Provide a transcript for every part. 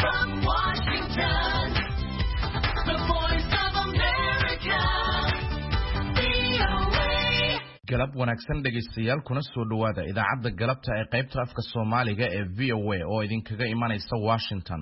from Washington, the voice of America, VOA. galab wanaagsan dhegeystayaal kuna soo dhawaada idaacadda galabta ee qaybta afka Soomaaliga ee VOA oo idinkaga imanaysa Washington.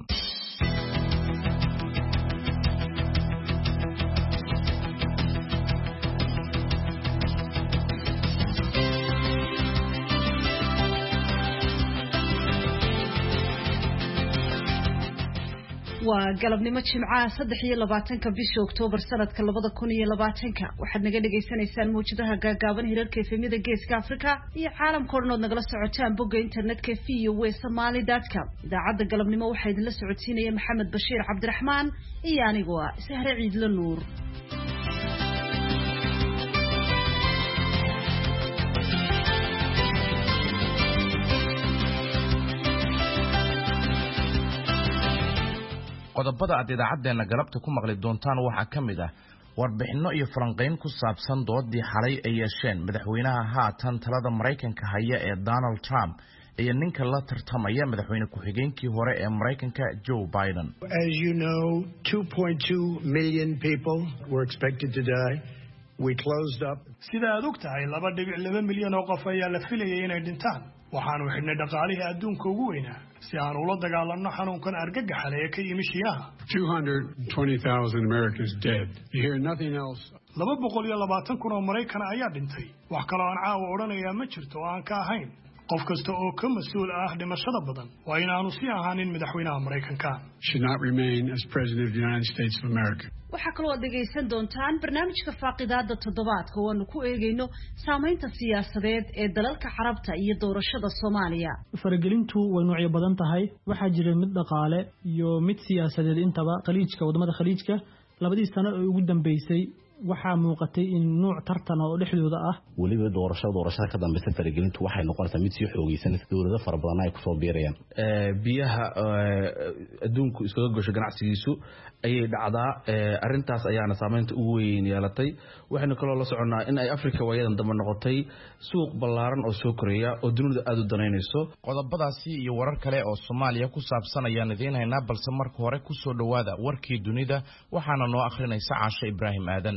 waa galabnimo jimcaha 23 bisha Oktoobar sanadka 2020 waxaad naga dhageysanaysaan muujadaha gaagaaban hirarka efemida Geeska Afrika iyo caalamka oo dhan nagala socotaan bogga internetka voasomali.com. idaacadda galabnimo waxaa idinla socodsiinaya Maxamed Bashiir Cabdiraxmaan iyo anigu ah Sahre Ciidla Nuur. qodobada aad idaacadeena galabta ku maqli doontaan waxaa ka mid ah warbixino iyo falanqeyn ku saabsan doodii xalay ay yeesheen madaxweynaha haatan talada Mareykanka haya ee Donald Trump iyo ninka la tartamaya madaxweyne ku-xigeenkii hore ee Mareykanka Joe Biden. As you know, 2.2 million people were expected to die. We closed up. Sida aad ogtahay 2.2 milyan oo qof ayaa la filayay inay dhintaan. waxaanu xidhnay dhaqaalihii adduunka ugu weynaa si aan ula dagaalanno xanuunkan argagaxa leh ee ka yimi Shiinaha. 220,000 Americans dead. You hear nothing else. 220,000 oo Mareykan ayaa dhintay. wax kale oo aan caawa odhanayaa ma jirto oo aan ka ahayn qof kasta oo ka mas'uul ah dhimashada badan waa inaanu sii ahaanin madaxweynaha Mareykanka. Should not remain as president of the United States of America. waxaa kaloo dhageysan doontaan barnaamijka faaqidaada toddobaadka oo aanu ku eegayno saameynta siyaasadeed ee dalalka Carabta iyo doorashada Soomaaliya. faragelintu way noocyo badan tahay waxaa jira mid dhaqaale iyo mid siyaasadeed intaba wadamada khaliijka labadii sano ee ugu dambeysay waxaa muuqatay in nooc tartan oo dhexdooda ah waliba doorashada ka dambaysan faragelintu waxay noqonaysaa mid sii xoogaysan dawlado fara badan ay ku soo biirayaan biyaha adduunku iskaga gasho ganacsigiisu ayay dhacdaa arintaas ayaana saameynta ugu weyn yeelatay waxayna kaloo la soconaa in ay Afrika wayadan dambe noqotay suuq ballaaran oo soo koreeya oo dunida aad u daneynayso. qodobadaasi iyo warar kale oo Soomaaliya ku saabsan ayaan idin haynaa balse marka hore ku soo dhawaada warkii dunida waxaana noo akhrinaysa Caasha Ibraahim Aadan.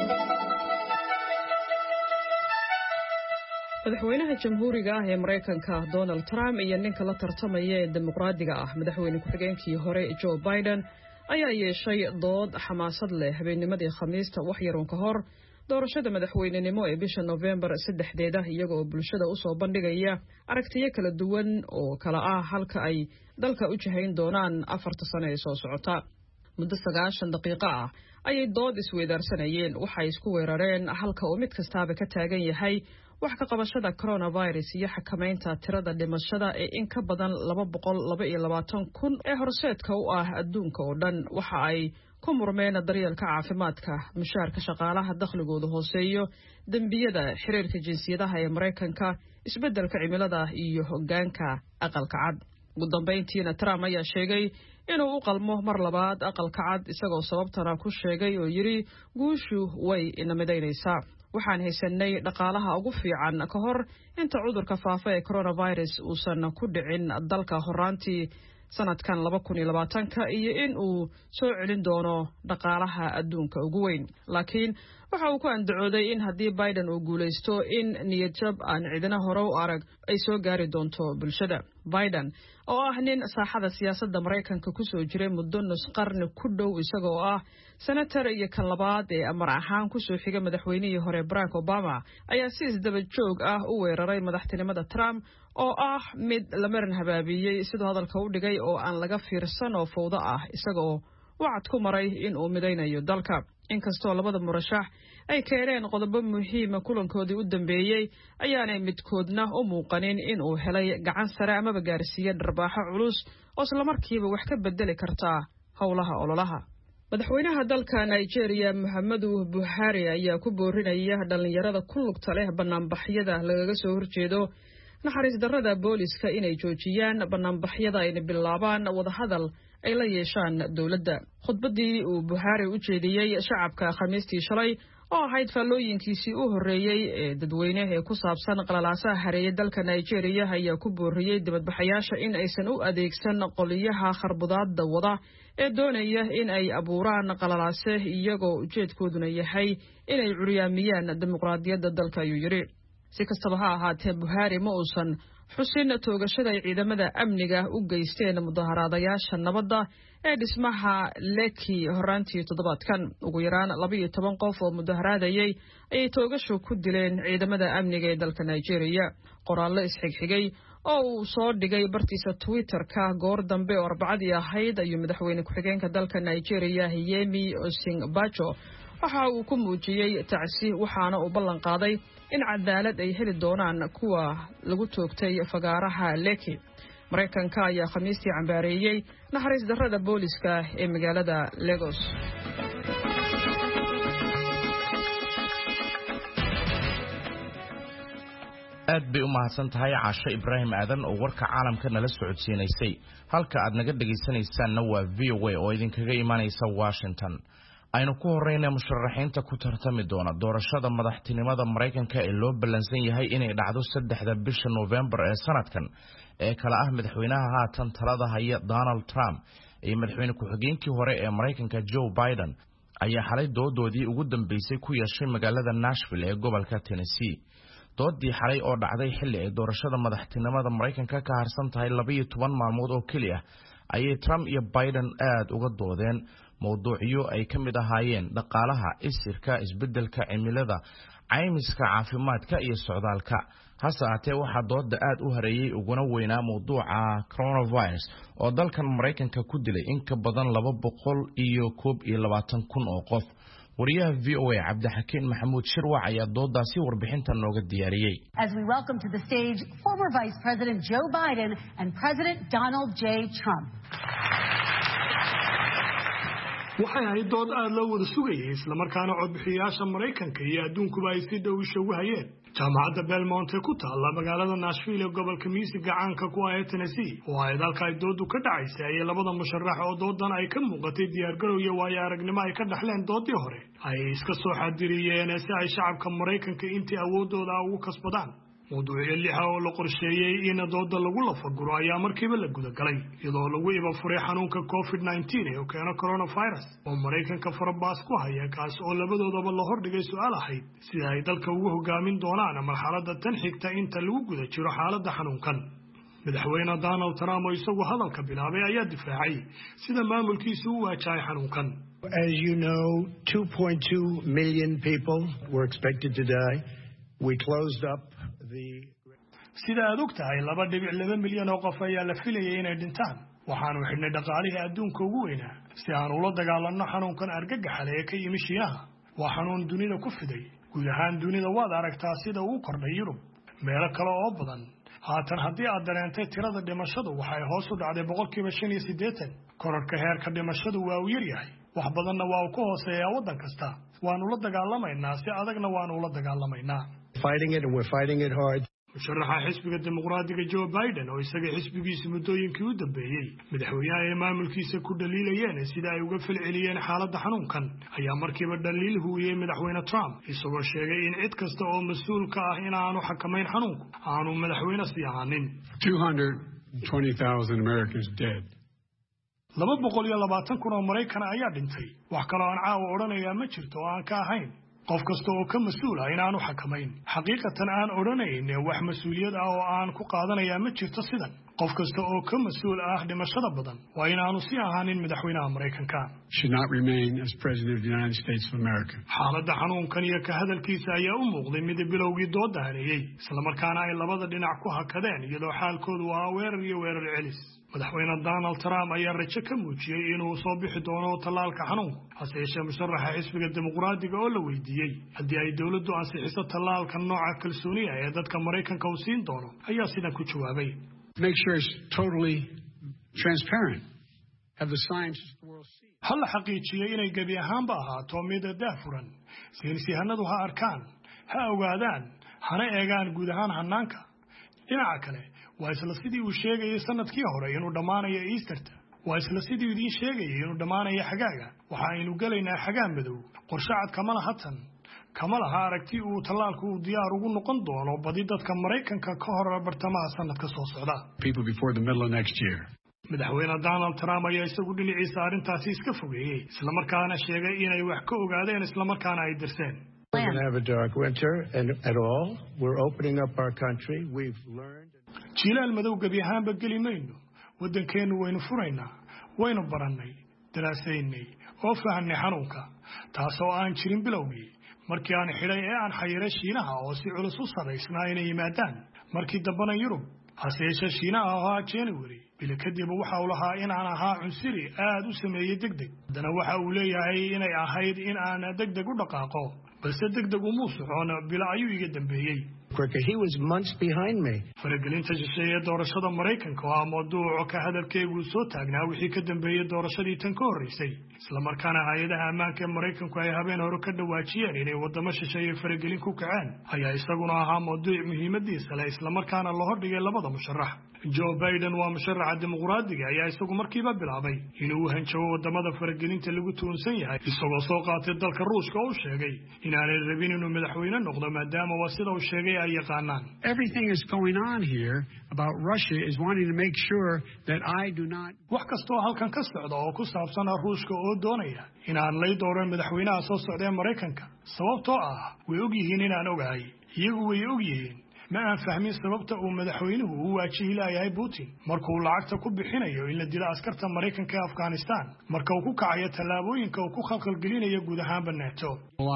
madaxweynaha jamhuuriga ah ee Mareykanka Donald Trump iyo ninka la tartamaya ee dimuqraadiga ah madaxweyne ku-xigeenkii hore Joe Biden ayaa yeeshay dood xamaasad leh habeennimadii Khamiista wax yar ka hor doorashada madaxweynenimo ee bisha November 3 iyagoo bulshada u soo bandhigaya aragtiyo kala duwan oo kala ah halka ay dalka u jihayn doonaan 4 sano ee soo socota. muddo 90 daqiiqo ah ayay dood isweydaarsanayeen waxay isku weerareen halka uu mid kastaaba ka taagan yahay wax ka qabashada coronavirus iyo xakameynta tirada dhimashada ee in ka badan 222,000 ee horseedka u ah adduunka oo dhan waxa ay ku murmeen daryeelka caafimaadka mushaarka shaqaalaha dakhligooda hooseeyo dambiyada xiriirka jinsiyadaha ee Mareykanka isbeddelka cimilada iyo hoggaanka aqalka cad. ugu dambeyntiina Trump ayaa sheegay inuu u qalmo mar labaad aqalka cad isagoo sababtana ku sheegay oo yiri guushu way inamidaynaysaa. waxaan haysanay dhaqaalaha ugu fiican ka hor inta cudurka faafa ee coronavirus uusan ku dhicin dalka horaantii sanadkan 2020 iyo in uu soo celin doono dhaqaalaha adduunka ugu weyn. laakiin waxa uu ku andacooday in haddii Biden uu guuleysto in niyadjab aan cidina hore u arag ay soo gaari doonto bulshada. Biden oo ah nin saaxada siyaasadda Mareykanka ku soo jiray muddo nus qarni ku dhow isagoo ah senator iyo kan labaad ee amar ahaan ku soo xigay madaxweynihii hore Barack Obama ayaa si isdaba joog ah u weeraray madaxtinimada Trump oo ah mid la marin habaabiyey sidoo hadalka u dhigay oo aan laga fiirsan oo fowdo ah isagoo wacad ku maray in uu midaynayo dalka. inkastoo labada murashax ay keeneen qodobo muhiima kulankoodii u dambeeyay ayaanay midkoodna u muuqanin in uu helay gacan sare amaba gaarsiiye dharbaaxo culus oo isla markiiba wax ka bedeli karta howlaha ololaha. madaxweynaha dalka Nigeria Muhammadu Buhari ayaa ku boorinaya dhalinyarada ku lugta leh banaanbaxyada lagaga soo horjeedo naxariis darrada booliska inay joojiyaan banaanbaxyada ay bilaabaan wadahadal ay la yeeshaan dawladda. khudbadii uu Buhari u jeediyay shacabka Khamiistii shalay oo ahayd faallooyinkiisii u horreeyey ee dadweyne ee ku saabsan qalalaasaha hareeyay dalka Nigeria ayaa ku booriyey dibadbaxayaasha in aysan u adeegsan qoliyaha kharbudaadda wada ee doonaya in ay abuuraan qalalaase iyagoo ujeedkooduna yahay inay curyaamiyaan dimuqraadiyadda dalka ayuu yidhi. Si kastaba ha ahaatee Buhari ma uusan xusin toogashada ay ciidamada amniga u geysteen mudaharaadayaasha nabadda ee dhismaha Lekki horaantii toddobaadkan. Ugu yaraan 12 qof oo mudaharaadayay ayay toogasho ku dileen ciidamada amniga ee dalka Nigeria. Qoraallo isxigxigay oo uu soo dhigay bartiisa Twitter-ka goor dambe oo Arbacadii ahayd ayuu madaxweyne ku-xigeenka dalka Nigeria Yemi Osinbajo waxa uu ku muujiyey tacsi waxaana uu ballan qaaday in cadaalad ay heli doonaan kuwa lagu toogtay fagaaraha Lekki. Mareykanka ayaa Khamiistii cambaareeyay naxariis darrada booliska ee magaalada Lagos. aad bay u mahadsan tahay Caasho Ibraahim Aadan oo warka caalamka nala socodsiinaysay. Halka aad naga dhageysanaysaanna waa VOA oo idinkaga imaanaysa Washington. aynu ku horeynaa musharaxiinta ku tartami doona doorashada madaxtinimada Mareykanka ee loo ballansan yahay inay dhacdo 3 bisha November ee sanadkan ee kala ah madaxweynaha haatan talada haya Donald Trump iyo madaxweyne ku-xigeenkii hore ee Mareykanka Joe Biden ayaa xalay doodoodii ugu dambeysay ku yeeshay magaalada Nashville ee gobolka Tennessee. doodii xalay oo dhacday xilli ay doorashada madaxtinimada Mareykanka ka harsan tahay 12 maalmood oo kaliya ayay Trump iyo Biden aad uga doodeen mowduucyo ay ka mid ahaayeen dhaqaalaha, isirka, isbedelka cimilada, caymiska caafimaadka iyo socdaalka. hase ahaatee waxaa dooda aad u hareeyay uguna weynaa mowduuca coronavirus oo dalkan Mareykanka ku dilay in ka badan 221,000 oo qof. wariyaha VOA Cabdixakiin Maxamuud Shirwac ayaa doodaasi warbixinta nooga diyaariyay. As we welcome to the stage former Vice President Joe Biden and President Donald J. Trump. waxay ahayd dood aad loo wada sugayay isla markaana codbixiyayaasha Mareykanka iyo adduunkuba ay si dhow isha ugu hayeen. jaamacadda Belmont ku taalla magaalada Nashville ee gobolka Michigan caanka ku ah Tennessee oo ay dalka ay doodu ka dhacaysay ay labada musharax oo doodan ay ka muuqatay diyaargarow iyo waayo aragnimo ay ka dhaxleen doodii hore ay iska soo xadiriyeen si ay shacabka Mareykanka intii awoodooda ugu kasbadaan. mowduucyo lixa oo la qorsheeyay in dooda lagu lafaguro ayaa markiiba la guda galay iyadoo lagu iba furay xanuunka COVID-19 ee keena coronavirus oo Mareykanka farabaas ku haya kaas oo labadoodaba la hordhigay su'aal ahayd sida ay dalka ugu hogaamin doonaan marxaladda tan xigta inta lagu guda jiro xaaladda xanuunkan. madaxweyne Donald Trump oo isagu hadalka bilaabay ayaa difaacay sida maamulkiisu u waajahay xanuunkan. As you know, 2.2 million people were expected to die. We closed up sida aad og tahay 2.2 milyan oo qof ayaa la filayay inay dhintaan. waxaanu xidhnay dhaqaalihii adduunka ugu weynaa si aan ula dagaalanno xanuunkan argagaxa leh ee ka yimi Shiinaha. waa xanuun dunida ku fiday guud ahaan dunida waad aragtaa sida uu kordhay Yurub meelo kale oo badan. haatan haddii aad dareentay tirada dhimashadu waxay hoos u dhacday 85%. kororka heerka dhimashadu waa uu yaryahay wax badanna waa uu ka hooseeyaa waddan kasta. waanu la dagaalamaynaa si adagna waanu ula dagaalamaynaa. Fighting it and we're fighting it hard. musharaxa xisbiga dimuqraadiga Joe Biden oo isaga xisbigiisa muddooyinkii u dambeeyay madaxweynaha ee maamulkiisa ku dhaliilayeen sida ay uga falceliyeen xaaladda xanuunkan ayaa markiiba dhaliil huuyay madaxweyne Trump isagoo sheegay in cid kasta oo mas'uul ka ah in aanu xakamayn xanuunku aanu madaxweyne sii ahaanin. 220,000 Americans dead. 220,000 oo Mareykan ayaa dhintay. wax kale oo aan caawa odhanayaa ma jirto oo aan ka ahayn qof kasta oo ka mas'uul ah in aanu xakamayn. xaqiiqatan aan odhanayn wax mas'uuliyad ah oo aan ku qaadanayaa ma jirto sidan. qof kasta oo ka mas'uul ah dhimashada badan waa in aanu sii ahaanin madaxweynaha Mareykanka. Should not remain as president of the United States of America. xaaladda xanuunkan iyo ka hadalkiisa ayaa u muuqday mid bilowgii dooda hareeyay isla markaana ay labada dhinac ku hakadeen iyadoo xaalkoodu waa weerar iyo weerar celis. madaxweyne Donald Trump ayaa rajo ka muujiyay inuu soo bixi doono talaalka xanuunka. hase yeeshee musharaxa xisbiga dimuqraadiga oo la weydiiyey haddii ay dawladdu ansixiso talaalka nooca kalsooniya ee dadka Mareykanka uu siin doono ayaa sidan ku jawaabay. Make sure it's totally transparent. Have the scientists of the world see. hal xaqiijiyay inay gabi ahaanba ahaato mid daahfuran saynisyahanadu ha arkaan ha ogaadaan hana eegaan guud ahaan hanaanka. dhinaca kale waa isla sidii uu sheegayay sanadkii hore inuu dhamaanayo Easterta. waa isla sidii uu sheegayay inuu dhamaanayo xagaaga. waxa aynu galaynaa xagaa madow qorshe cad kama laha tan kama laha aragti uu tallaalku uu diyaar ugu noqon doono badi dadka Maraykanka ka hor bartamaha sanadka soo socda. People before the middle of next year. Madaxweyne Donald Trump ayaa isagu dhinaciisa arrintaasi iska fogeeyay isla markaana sheegay inay wax ka ogaadeen isla markaana ay dirseen. We're going to have a dark winter and at all. We're opening up our country. We've learned. Jilaal madow gabi ahaanba geli mayno. Waddankeenu waynu furaynaa. Waynu barannay, daraasaynay, oo fahanay xanuunka. Taasoo aan jirin bilowgii. Markii aan xidhay ee aan xayiray Shiinaha oo si culus u saraysnaa inay yimaadaan. Markii dambana Yurub. Hase yeeshee Shiinaha ahaa January. Bila kadib waxa uu lahaa in aan ahaa cunsuri aad u sameeyay degdeg. Haddana waxa uu leeyahay inay ahayd in aan degdeg u dhaqaaqo. balse degdeg uma socon bila ayuu iga dambeeyay. He was months behind me. Faragelinta shisheeye doorashada Maraykanka waa mawduuc ka hadalkeegu soo taagnaa wixii ka dambeeyay doorashadii tan ka horeysay. Isla markaana hay'adaha ammaanka ee Maraykanku ay habeen hore ka dhawaajiyeen inay wadamo shisheeye faragelin ku kaceen. Ayaa isaguna ahaa mawduuc muhiimadiisa leh isla markaana la hordhigay labada musharax. Joe Biden waa musharaxa dimuqraadiga ayaa isagu markiiba bilaabay inuu hanjabo wadamada faragelinta lagu tuunsan yahay isagoo soo qaatay dalka Ruushka oo sheegay inaanay rabin inuu madaxweyne noqdo maadaama waa sida uu sheegay ay yaqaanaan. Everything is going on here about Russia is wanting to make sure that I do not. Wax kastoo halkan ka socda oo ku saabsan Ruushka oo doonaya inaan lay dooran madaxweynaha soo socda ee Maraykanka sababtoo ah way og yihiin inaan ogahay iyagu way og yihiin ma aan fahmin sababta uu madaxweynuhu u waajihi lahayahay Putin marka uu lacagta ku bixinayo in la dilo askarta Maraykanka ee Afghanistan marka uu ku kacayo tallaabooyinka uu ku khalkhalgelinayo guud ahaan NATO.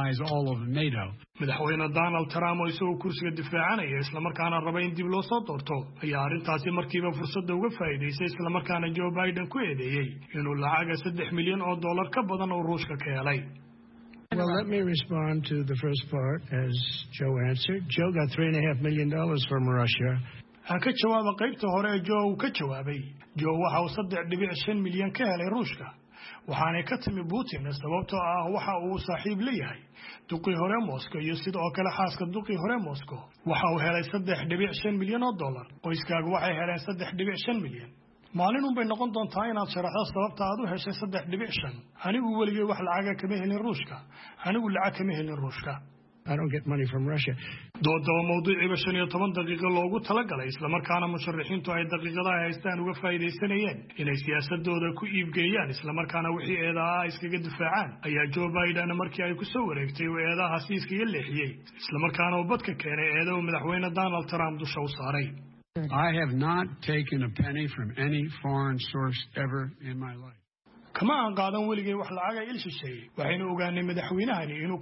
Madaxweyne Donald Trump oo isagoo kursiga difaacanaya isla markaana rabay in dib loo soo doorto ayaa arrintaasi markiiba fursadda uga faa'iideysay isla markaana Joe Biden ku eedeeyay inuu lacaga $3 milyan oo dollar ka badan oo Ruushka ka helay. Well, let me respond to the first part as Joe answered. Joe got $3.5 million from Russia. Ka jawaaba qaybta hore ee Joe uu ka jawaabay. Joe waxa uu $3.5 milyan ka helay Ruushka. Waxaana ka timi Putin sababtoo ah waxa uu saaxiib leeyahay duqii hore Moscow iyo sidoo kale xaaska duqii hore Moscow. Waxa uu helay $3.5 milyan oo dollar. Qoyskaagu waxay heleen $3.5 milyan. maalin un bay noqon doontaa inaad sharaxdo sababta aad u heshay 3.5 anigu weligay wax lacag kama helin Ruushka anigu lacag kama helin Ruushka. I don't get money from Russia. Doodo mawduuciiba 15 daqiiqo loogu talagalay isla markaana musharaxiintu ay daqiiqadaha haystaan uga faa'iideysanayeen inay siyaasadooda ku iibgeeyaan isla markaana wixii eedaha iskaga difaacaan ayaa Joe Biden markii ay ku soo wareegtay eedaha si iskaga leexiyay isla markaana uu badka keenay eedaha madaxweyne Donald Trump dusha u saaray. I have not taken a penny from any foreign source ever in my life. Kama aan qaadan weligay wax lacag ay ilshishay waxaynu ogaanay madaxweynahani inuu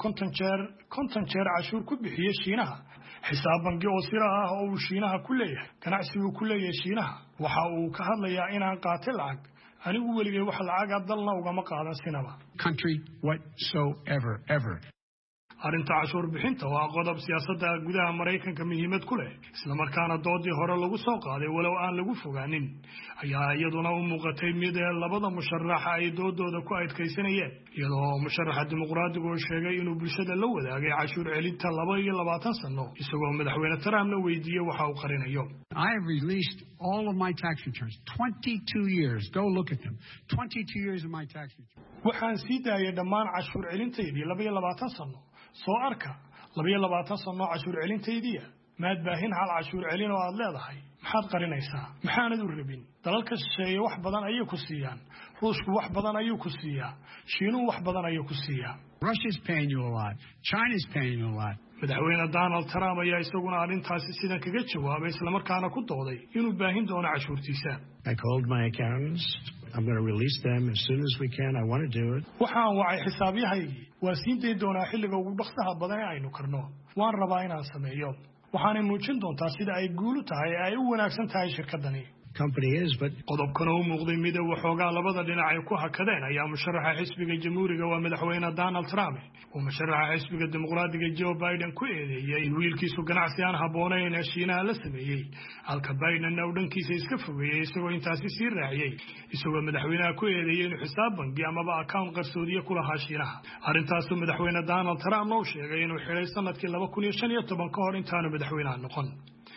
50 jeer cashuur ku bixiyo Shiinaha xisaab bangi oo sir ah oo uu Shiinaha ku leeyahay ganacsigu ku leeyahay Shiinaha waxa uu ka hadlayaa inaan qaatay lacag anigu weligay wax lacag dalna ugama qaadan sinaba country whatsoever ever. arrinta cashuur bixinta waa qodob siyaasadda gudaha Maraykanka muhiimad ku leh isla markaana doodii hore lagu soo qaaday walow aan lagu fogaanin ayaa iyaduna u muuqatay mid labada musharax ay doodooda ku adkaysanayeen iyadoo musharaxa dimuqraadigu uu sheegay inuu bulshada la wadaagay cashuur celinta 22 sano isagoo madaxweyne Trump la weydiiyay waxa uu qarinayo. I have released all of my tax returns 22 years go look at them 22 years of my tax returns. waxaan sii daayay dhammaan cashuur celintaydii 22 sano soo arka 22 sano cashuur celintaydii maad baahin hal cashuur celin oo aad leedahay maxaad qarinaysaa maxaanad u rabin dalalka shisheeye wax badan ayay ku siiyaan Ruushku wax badan ayuu ku siiyaa Shiinuhu wax badan ayuu ku siiyaa Russia's paying you a lot China's paying you a lot. madaxweyne Donald Trump ayaa isaguna arrintaasi sidan kaga jawaabay isla markaana ku dooday inuu baahin doono cashuurtiisa. I called my accountants. I'm going to release them as soon as we can. I want to do it. waxaan wacay xisaabiyahaygii waa siin doonaa xilliga ugu dhaqsaha badan ee aynu karno waan rabaa inaan sameeyo waxaanay muujin doontaa sida ay guulu tahay ay u wanaagsan tahay shirkadani. Company is but qodobkana uu muuqday mid waxoogaa labada dhinac ay ku hakadeen ayaa musharaxa xisbiga jamhuuriga waa madaxweyne Donald Trump oo musharaxa xisbiga dimuqraadiga Joe Biden ku eedeeyay in wiilkiisu ganacsi aan habboonayn ee Shiinaha la sameeyay halka Biden uu dhankiisa iska fogeeyay isagoo intaasi sii raaciyay isagoo madaxweynaha ku eedeeyay inuu xisaab bangi amaba account qarsoodiye ku lahaa Shiinaha. arrintaas madaxweyne Donald Trump uu sheegay inuu xiray sanadkii 2015 ka hor intaanu madaxweynaha noqon.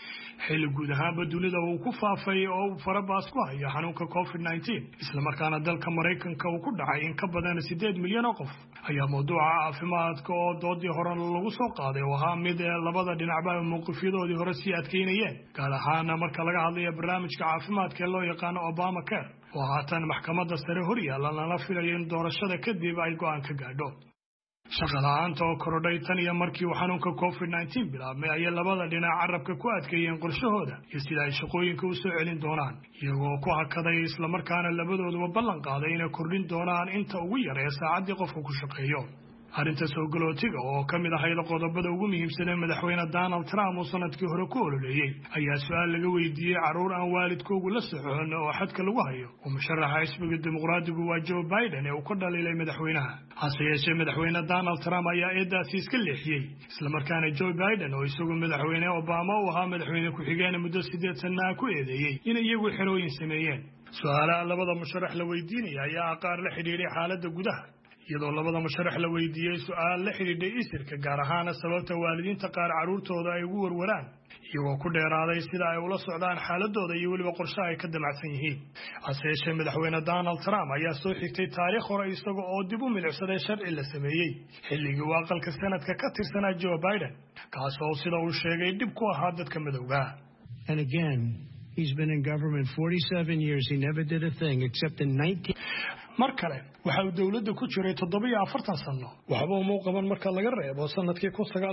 xilli guud ahaanba dunida uu ku faafay oo uu farabaas ku hayo xanuunka COVID-19 isla markaana dalka Mareykanka uu ku dhacay in ka badan 8 milyan oo qof ayaa mawduuca caafimaadka oo doodii hore lagu soo qaaday oo ahaa mid labada dhinacba mowqifyadoodii hore sii adkeynayeen gaar ahaan marka laga hadlayo barnaamijka caafimaadka ee loo yaqaan Obamacare oo haatan maxkamadda sare hor yaalla lana filayo in doorashada kadib ay go'aan ka gaadho shaqalaanta oo korodhay tan iyo markii uu xanuunka COVID-19 bilaabmay ayay labada dhinac carabka ku adkeeyeen qorshahooda iyo sida ay shaqooyinka u soo celin doonaan iyagoo ku hakaday isla markaana labadooduba ballan qaaday inay kordhin doonaan inta ugu yar ee saacaddii qofka ku shaqeeyo arrinta soo galootiga oo ka mid ahayd qodobada ugu muhiimsan ee madaxweyne Donald Trump uu sanadkii hore ku ololeeyay ayaa su'aal laga weydiiyey caruur aan waalidkoodu la socon oo xadka lagu hayo oo musharaxa xisbiga dimuqraadigu waa Joe Biden ee uu ka dhaliilay madaxweynaha hase yeeshee madaxweyne Donald Trump ayaa eedaasi iska leexiyey isla markaana Joe Biden oo isagu madaxweyne Obama uu ahaa madaxweyne ku-xigeen muddo 8 sano ku eedeeyay in iyagu xerooyin sameeyeen su'aalaha labada musharax la weydiinaya ayaa qaar la xiriiray xaaladda gudaha iyadoo labada musharax la weydiiyay su'aal la xiriiray isirka gaar ahaan sababta waalidiinta qaar caruurtooda ay ugu warwaraan iyagoo ku dheeraaday sida ay ula socdaan xaaladooda iyo weliba qorshaha ay ka damacsan yihiin hase yeeshee madaxweyne Donald Trump ayaa soo xigtay taariikh hore isaga oo dib u milicsaday sharci la sameeyey xilligii uu aqalka sanadka ka tirsanaa Joe Biden kaasoo sida uu sheegay dib ku ahaa dadka madowga And again, he's been in government 47 years. He never did a thing except in 19... mar kale waxa uu dawladda ku jiray 47 sano waxba uma qaban marka laga reebo sanadkii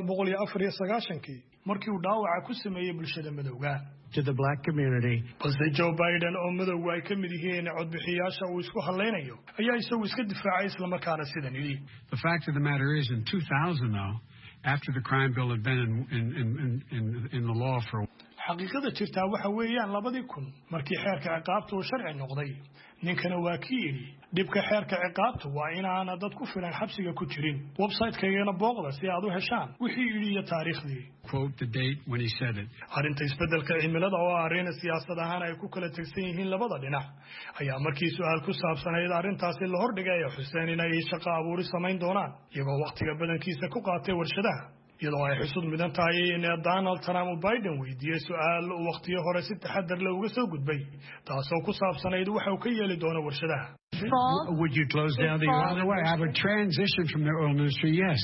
1994 markii uu dhaawaca ku sameeyay bulshada madowga to the black community. balse Joe Biden oo madowga ay ka mid yihiin codbixiyaasha uu isku haleynayo ayaa isagu iska difaacay isla markaana sidan yidhi The fact of the matter is, in 2000, though, after the crime bill had been in the law for xaqiiqada jirtaa waxa weeyaan 2000 markii xeerka ciqaabtu uu sharci noqday ninkana waa kii yidhi dhibka xeerka ciqaabtu waa inaana dad ku filan xabsiga ku jirin website-kaygana booqda si aad u heshaan wixii yidhi iyo taariikhdii quote the date when he said it. arrinta isbeddelka cimilada oo arrin siyaasad ahaan ay ku kala tegsan yihiin labada dhinac ayaa markii su'aal ku saabsanayd arrintaasi la hordhigay Xuseen inay shaqo abuuri samayn doonaan iyagoo waqtiga badankiisa ku qaatay warshadaha iyadoo ay xusud mudan tahay in Donald Trump Biden weydiiyay su'aal waqtiyo hore si taxadar leh uga soo gudbay taasoo ku saabsanayd waxa uu ka yeeli doono warshadaha Would you close down the oil? By the way, I would transition from the oil industry, yes.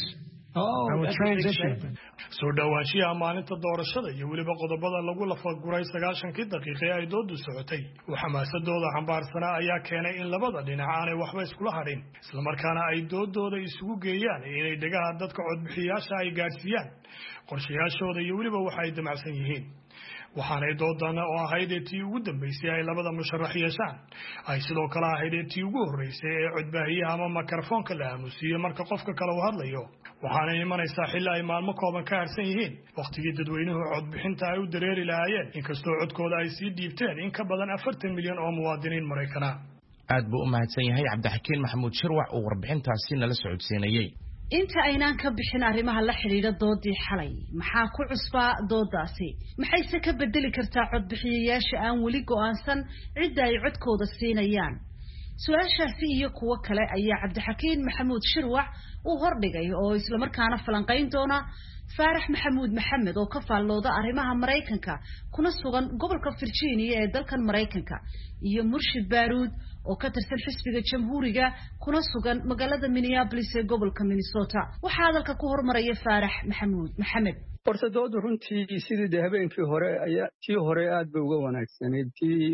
I would transition. soo dhawaanshiyaha maalinta doorashada iyo weliba qodobada lagu lafaguray 90 daqiiqo ay doodu socotay oo xamaasadooda xambaarsanaa ayaa keenay in labada dhinac aanay waxba iskula harin isla markaana ay doodooda isugu geeyaan inay dhagaha dadka codbixiyaasha ay gaarsiiyaan qorshayaashooda iyo weliba waxa ay damacsan yihiin waxaanay doodana oo ahayd tii ugu dambeysay ay labada musharax yeeshaan ay sidoo kale ahayd tii ugu horeysay ee codbaahiyaha ama makarafoonka la aamusiyo marka qofka kale uu hadlayo waxaana imanaysaa xilli ay maalmo kooban ka harsan yihiin waqtigii dadweynuhu codbixinta ay u dareeri lahaayeen inkastoo codkooda ay sii dhiibteen in ka badan 40 milyan oo muwaadiniin Mareykan ah aad buu u mahadsan yahay Cabdixakiin Maxamuud Shirwac oo warbixintaasi nala socodsiinayay inta aynaan ka bixin arrimaha la xiriira doodii xalay maxaa ku cusbaa doodaasi maxayse ka bedeli kartaa codbixiyayaasha aan weli go'aansan cidda ay codkooda siinayaan su'aashaasi iyo kuwo kale ayaa Cabdixakiin Maxamuud Shirwac uu hordhigay oo isla markaana falanqayn doona Faarax Maxamuud Maxamed oo ka faallooda arrimaha Mareykanka kuna sugan gobolka Virginia ee dalkan Mareykanka iyo Murshid Baaruud oo ka tirsan xisbiga Jamhuuriga kuna sugan magaalada Minneapolis ee gobolka Minnesota waxa hadalka ku hormaraya Faarax Maxamuud Maxamed horta doodu runtii sidii habeenkii hore ayaa tii hore aad bay uga wanaagsanayd tii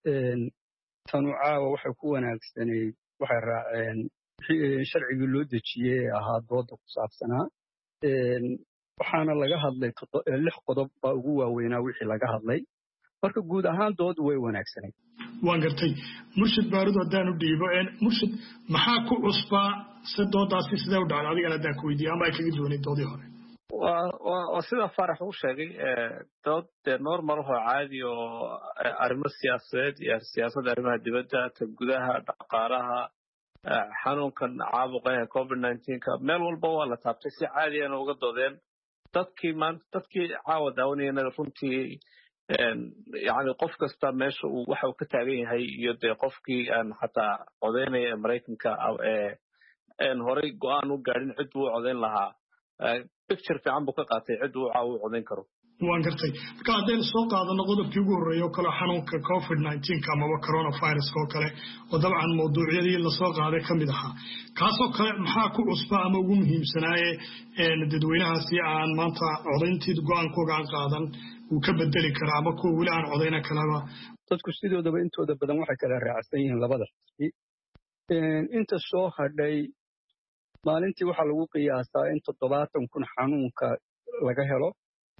tanu caawa waxay ku wanaagsanayd waxay raaceen sharcigii loo dejiyay ahaa dooda ku saabsanaa waxaana laga hadlay 6 qodob baa ugu waaweynaa wixii laga hadlay marka guud ahaan doodu way wanaagsanayd waan gartay Murshid Baaruud hadaan u dhiibo Murshid maxaa ku cusbaa doodaasi sidee u dhacday adigana hadaan ku weydiiyay ama ay kaga duwanay doodii hore waa sida Faarax uu sheegay dood normal oo caadi oo arrimo siyaasadeed iyo siyaasadda arrimaha dibadda ta gudaha dhaqaalaha xanuunkan caabuqa ee COVID-19 ka meel walba waa la taabtay si caadi ah uga doodeen dadkii caawa daawanayna runtii yani qof kasta meesha uu waxa uu ka taagan yahay iyo qofkii aan xataa codeynaya Mareykanka horey go'aan u gaadhin cid uu codeyn lahaa picture fiican buu ka qaatay cid uu codeyn karo waan gartay marka haddaynu soo qaadano qodobkii ugu horreeya oo kale xanuunka covid-19 amaba coronavirus oo kale oo dabcan mawduucyadii lasoo qaaday ka mid ahaa kaasoo kale maxaa ku cusba ama ugu muhiimsanaaye dadweynahaasi aan maanta codayntii go-aankooga aan qaadan uu ka bedeli karaa ama kuwa weli aan codayna kaleba dadku sidoodaba intooda badan waxay kala raacsan yihiin labada xisbi inta soo hadhay maalintii waxaa lagu qiyaasaa in 70,000 xanuunka laga helo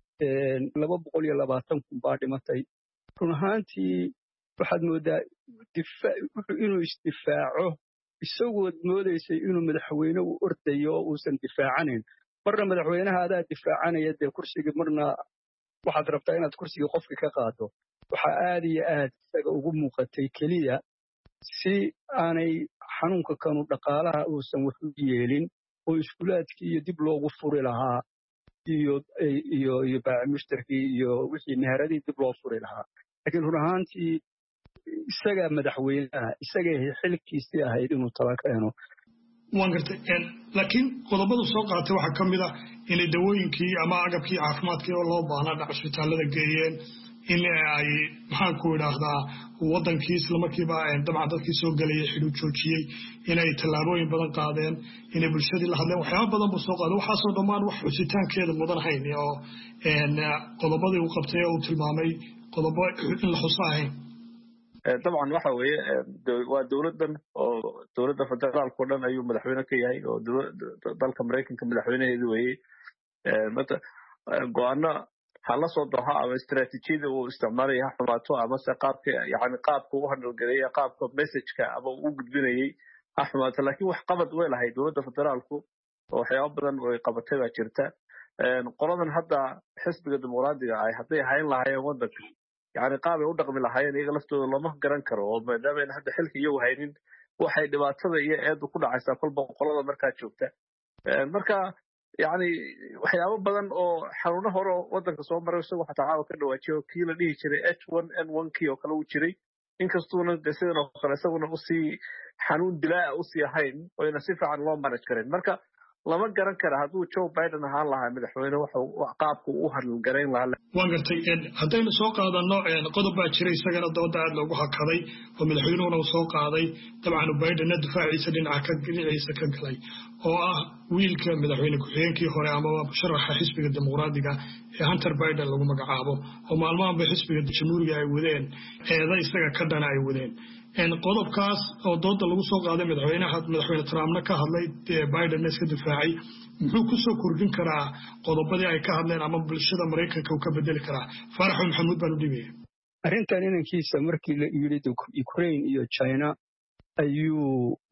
220,000 baa dhimatay run ahaantii waxaad moodaa inuu isdifaaco isagood moodaysay inuu madaxweyne u ordayo oo uusan difaacanayn marna madaxweynaha adaa difaacanaya dee kursigii marna waxaad rabtaa inaad kursigii qofkii ka qaado waxaa aad iyo aad isaga ugu muuqatay keliya si aanay xanuunka kanu dhaqaalaha uusan wax u yeelin oo iskuulaadkii iyo dib loogu furi lahaa iyo baacimushtarkii iyo wixii meheradii dib loo furi lahaa laakiin run ahaantii isagaa madaxweynaha isagay xilkiisii ahayd inuu tala keeno waan gartay laakiin qodobadu soo qaatay waxaa ka mid ah inay dawooyinkii ama agabkii caafimaadkii oo loo baahnaa dhac isbitaalada geeyeen in ay maxaan ku idhaahdaa wadankii islamarkiiba dabcan dadkii soo gelayay xidhu joojiyey inay tallaabooyin badan qaadeen inay bulshadii la hadleen waxyaaba badan buu soo qaaday waxaasoo dhammaan wax xusitaankeeda mudan hayn oo qodobadii uu qabtay oo uu tilmaamay qodobo in la xuso ahayn dabcan waxa weeye waa dowladdan oo dowladda federaalka oo dhan ayuu madaxweyne ka yahay oo dalka maraykanka madaxweynaheedu weeye go-aano hala soo doha ama istaraatiijiyada uu isticmaalaya ha xumaato amase qaabka u handalgareeya qaabka messageka ama uu gudbinayay ha xumaato laakiin wax qabad way lahayd dowladda federaalku oo waxyaaba badan ay qabatay baa jirta qoladan hadda xisbiga dimuqraadiga ah hadday hayn lahaayeen wadanka qaab ay u dhaqmi lahaayeen iyaga laftooda lama garan karo oo maadaama ayna hadda xilka iyagu haynin waxay dhibaatada iyo eedu ku dhacaysaa kolba qolada markaa joogta marka waxyaabo badan oo xanuuno hore oo wadanka soo maray isagoo xataa caawa ka dhawaajiyo kii la dhihi jiray H1N1 kii oo kale uu jiray inkastuuna de sidan oo kale isaguna usii xanuun dilaa usii ahayn oo ina si fiican loo manage karin marka lama garan kara hadduu Joe Biden ahaan lahaa madaxweyne qaabku u hadalgarayn lahaa waan gartay haddaynu soo qaadano qodob baa jiray isagana dooda aad loogu hakaday oo madaxweynuhuna uu soo qaaday dabcan Biden difaaciisa dhinaca ka galay oo ah wiilka madaxweyne ku-xigeenkii hore ama sharaxa xisbiga dimuqraadiga ee Hunter Biden lagu magacaabo oo maalmahanba xisbiga jamhuuriga ay wadeen eeda isaga ka dhana ay wadeen qodobkaas oo dooda lagu soo qaaday madaxweyne Trumpna ka hadlay Biden iska difaacay muxuu ku soo kordhin karaa qodobadii ay ka hadleen ama bulshada Mareykanka uu ka bedeli karaa Farax Maxamuud baan u dhibaya arrintan inankiisa markii la yiri Ukraine iyo China ayuu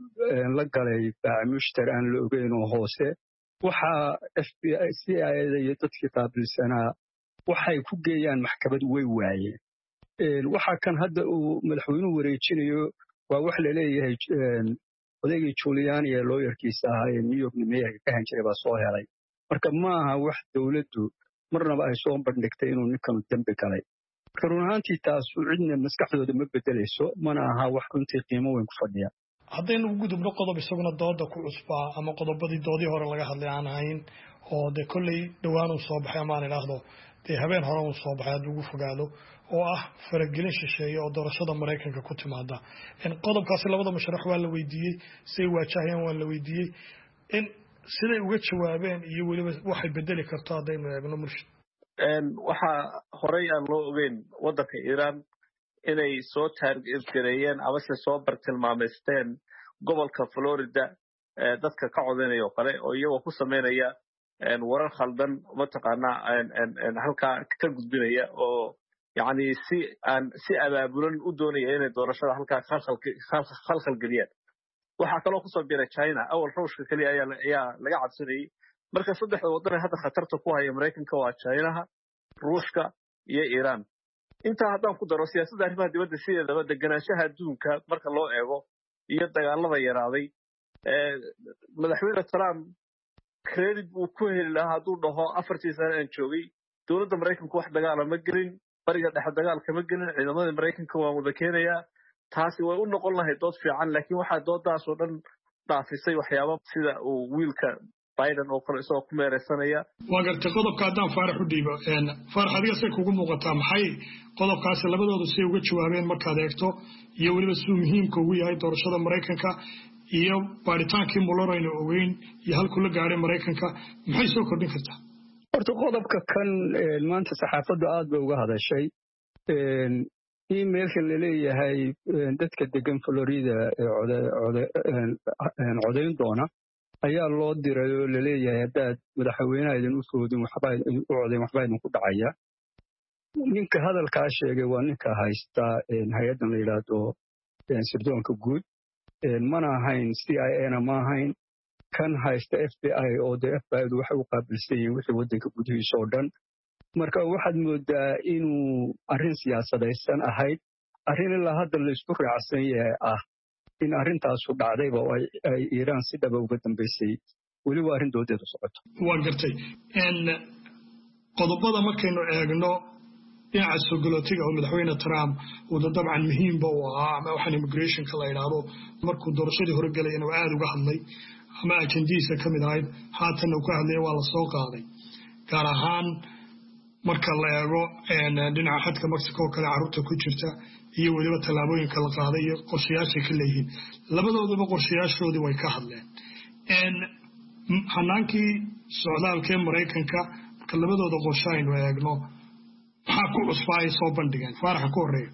la galay baacimushtar aan la ogeyn oo hoose waxa FBI CIA iyo dadkii qaabilsanaa waxay ku geeyaan maxkamad way waayeen waxa kan hadda uu madaxweynuhu wareejinayo waa wax la leeyahay odaygii Giuliani ee lawyerkiisa ahaa ee New York Mayor ka ahaan jiray baa soo helay marka ma aha wax dawladdu marnaba ay soo bandhigtay inuu ninkan dambi galay run ahaantii taas cidna maskaxdooda ma bedelayso mana aha wax runtii qiimo weyn ku fadhiya haddaynu ugu gudubno qodob isaguna dooda ku cusbaa ama qodobadii doodii hore laga hadlay aan ahayn oo de kolley dhawaan uu soo baxay ama aan idhaahdo dee habeen hore uu soo baxay haddii ugu fogaado oo ah faragelin shisheeye oo doorashada Mareykanka ku timaada qodobkaasi labada musharax waa la weydiiyey say waajahayaan waa la weydiiyey in siday uga jawaabeen iyo weliba waxay bedeli karto haddaynu eegno murshid waxa horey aan loo ogeyn wadanka Iran inay soo taargereeyeen ama soo bartilmaameysteen gobolka Florida dadka ka codeynaya kale oo iyagoo ku sameynaya warar khaldan mataqaanaa halka ka gudbinaya oo si abaabulan u doonaya inay doorashada halka khalkhal geliyaan waxa kaloo ku soo biiray China awal ruushka kaliya ayaa laga cabsanayay marka saddexda wadan hadda khatarta ku haya Mareykanka waa China ruushka iyo Iran inta haddaan ku daro siyaasadda arrimaha dibadda sideedaba deganaanshaha adduunka marka loo eego iyo dagaalada yaraaday madaxweyne Trump credit buu ku heli lahaa hadduu dhaho 4 sano aan joogay dowladda Mareykanka wax dagaal ma gelin bariga dhexe dagaal kama gelin ciidamada Mareykanka waa wada keenaya taasi way u noqon lahayd dood fiican laakiin waxa doodaas oo dhan dhaafisay waxyaabo sida uu wiilka Biden oo kale isagoo ku meereysanaya waa gartay qodobka haddaan faarax u dhiibo faarax adiga say kugu muuqataa maxay qodobkaasi labadoodu say uga jawaabeen markaad eegto iyo weliba siduu muhiimka ugu yahay doorashada Mareykanka iyo baaritaankii Mueller aynu ogeyn iyo halkuu la gaaray Mareykanka maxay soo kordhin kartaa horta qodobka kan maanta saxaafaddu aad bay uga hadashay emailka la leeyahay dadka degan Florida codayn doona ayaa loo diray oo la leeyahay haddaad madaxweynaha idin u foodin waxba idin ku dhacaya ninka hadalkaa sheegay waa ninka haysta hay-addan la yidhaahdo sirdoonka guud mana ahayn CIA-na ma ahayn kan haysta FBI oo dee FBI-du waxay u qaabilsan yihiin wixii waddanka gudihiisa oo dhan marka waxaad moodaa inuu arrin siyaasadaysan ahayd arrin ilaa hadda laysku raacsan yahay in arrintaasu dhacdayba oo ay Iiraan si dhaba uga dambaysay weliba arrin doodeedu socoto waa gartay qodobada markaynu eegno dhinaca sogolootiga oo madaxweyne Trump uu dabcan muhiimba u ahaa ama waxaan immigrationka la yiraahdo markuu doorashadii hore galay inuu aad uga hadlay ama ajendiisa ka mid ahayd haatan uu ka hadlay waa la soo qaaday gaar ahaan marka la eego dhinaca xadka Mexico kale carruurta ku jirta iyo weliba tallaabooyinka la qaaday iyo qorshayaasha ka leeyihiin labadooduba qorshayaashoodii way ka hadleen hanaankii socdaalka Mareykanka marka labadooda qorshe aynu eegno maxaa ku cusbay soo bandhigeen faaraxa ku horeeya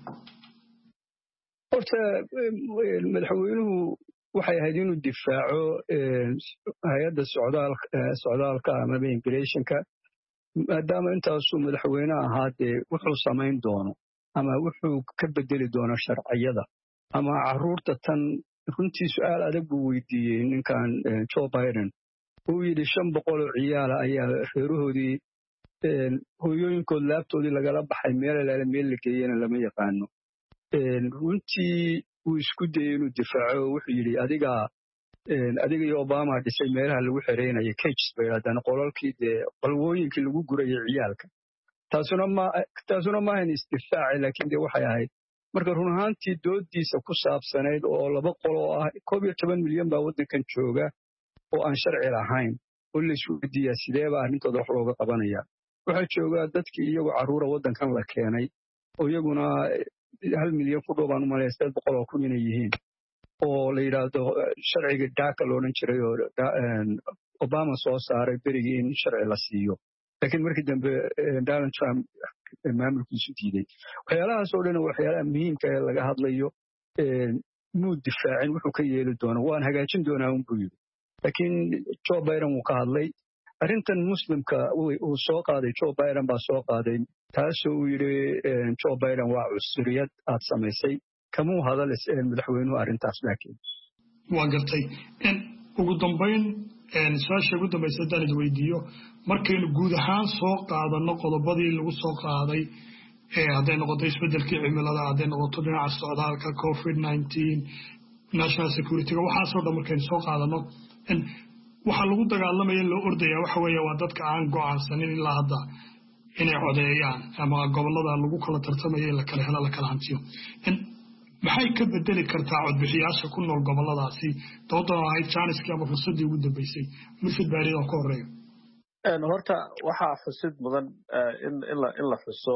horta madaxweynuhu waxay ahayd inuu difaaco hay-adda socdaalka ama immigrationka maadaama intaasuu madaxweyne ahaa dee wuxuu samayn doono ama wuxuu ka bedeli doono sharciyada ama carruurta tan runtii su-aal adag buu weydiiyey ninkan Joe Biden uu yidhi 500 oo ciyaala ayaa reerahoodii hooyooyinkood laabtoodii lagala baxay meel la geeyena lama yaqaano runtii wuu isku dayey inuu difaaco wuxuu yidhi adiga iyo Obama dhisay meelaha lagu xireynayo cages bay yiraahdaan qolalkii dee qalwooyinkii lagu gurayay ciyaalka taasuna ma ahayn isdifaaci laakiin dee waxay ahayd marka run ahaantii doodiisa ku saabsanayd oo 2 qol oo ah 11 milyan baa waddankan jooga oo aan sharci lahayn oo la isku weydiiyaa sideeba arrintooda wax looga qabanaya waxaa jooga dadkii iyagoo carruura waddankan la keenay oo iyaguna 1 milyan ku dhow baan u maleeyaa 800 oo kun inay yihiin oo la yidhaahdo sharciga DACA la odhan jiray oo Obama soo saaray berigii in sharci la siiyo laakiin markii dambe Donald Trump maamulkiisu diiday waxyaalahaas oo dhan waxyaalaha muhiimka ee laga hadlayo muu difaacin wuxuu ka yeeli doono waan hagaajin doonaa un buu yidhi laakiin Joe Biden wuu ka hadlay arrintan muslimka uu soo qaaday Joe Biden baa soo qaaday taasoo uu yidhi Joe Biden waa cusriyad aad samaysay kamuu hadal madaxweynuhu arrintaas laakiin waa gartay ugu dambayn su-aasha ugu dambaysa haddaan is weydiiyo markaynu guud ahaan soo qaadano qodobadii lagu soo qaaday hadday noqoto isbeddelkii cimilada hadday noqoto dhinaca socdaalka COVID-19 national security-ga waxaasoo dhan markaynu soo qaadano waxaa lagu dagaalamaya loo ordayaa waxa weeye waa dadka aan go'aansanin ilaa hadda inay codeeyaan ama gobollada lagu kala tartamayo in la kala helo la kala hantiyo maxay ka bedeli kartaa codbixiyaasha ku nool gobolladaasi doodan ahayd jaaniskii ama fursaddii ugu dambeysay murshid baariid oo ka horeeya horta waxaa xusid mudan in la xuso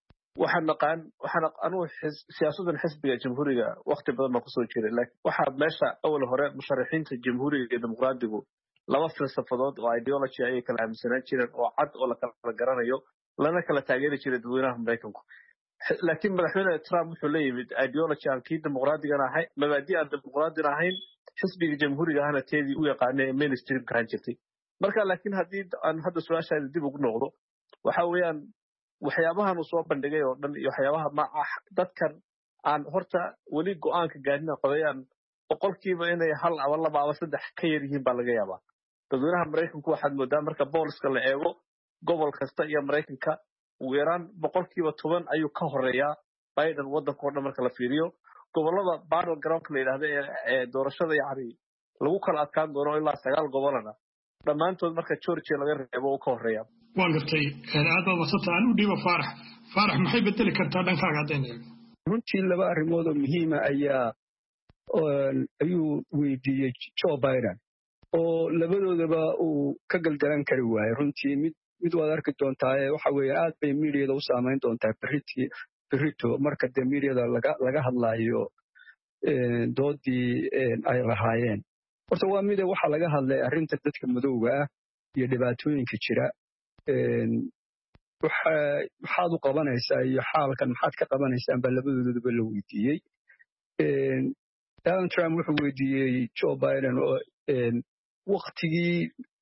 waxaan anugu siyaasadan xisbiga jamhuuriga waqti badan baan kusoo jiray laakiin waxaa meesha awal hore musharaxiinta jamhuuriga iyo dimuqraadigu laba falsafadood oo ideology ayay kala aaminsanaan jireen oo cad oo la kala garanayo lana kala taageeri jiray dadweynaha Mareykanku laakiin madaxweyne Trump wuxuu la yimid ideology aan kii dimuqraadigan ahay mabaadi aan dimuqraadin ahayn xisbiga jamhuuriga ahna teedii u yaqaanay mainstream ka jirtay marka laakiin haddii aan hadda su-aashaada dib ugu noqdo waxa weeyaan waxyaabahan uu soo bandhigay oo dhan iyo waxyaabaha dadkan aan horta weli go'aanka gaarina qobayaan boqolkiiba inay 1 ama 2 ama 3 ka yar yihiin baa laga yaabaa dadweynaha Mareykanku waxaad moodaa marka booliska la eego gobol kasta iyo Mareykanka ugu yaraan 10% ayuu ka horeeyaa Biden waddanka oo dhan marka la fiiriyo gobollada battleground la yiraahdo ee doorashada yacni lagu kala adkaan doono ilaa 9 gobolana dhammaantood marka Georgia laga reebo uu ka horeeyaa waan gartay aad baa wasata aan u dhiibo faarax maxay bedeli kartaa dhankaaga haddayna eegno runtii 2 arrimood oo muhiima ayuu weydiiyey Joe Biden oo labadoodaba uu ka galgalan kari waayo runtii mid waad arki doontaa waxa weeye aad bay miidiyada u saamayn doontaa berrito marka dee miidiyada laga hadlaayo doodii ay lahaayeen horta waa mide waxaa laga hadlay arrinta dadka madowga ah iyo dhibaatooyinka jira maxaad u qabanaysaa iyo xaalkan maxaad ka qabanaysaan baa labadoodaba la weydiiyey Donald Trump wuxuu weydiiyey Joe Biden oo waqtigii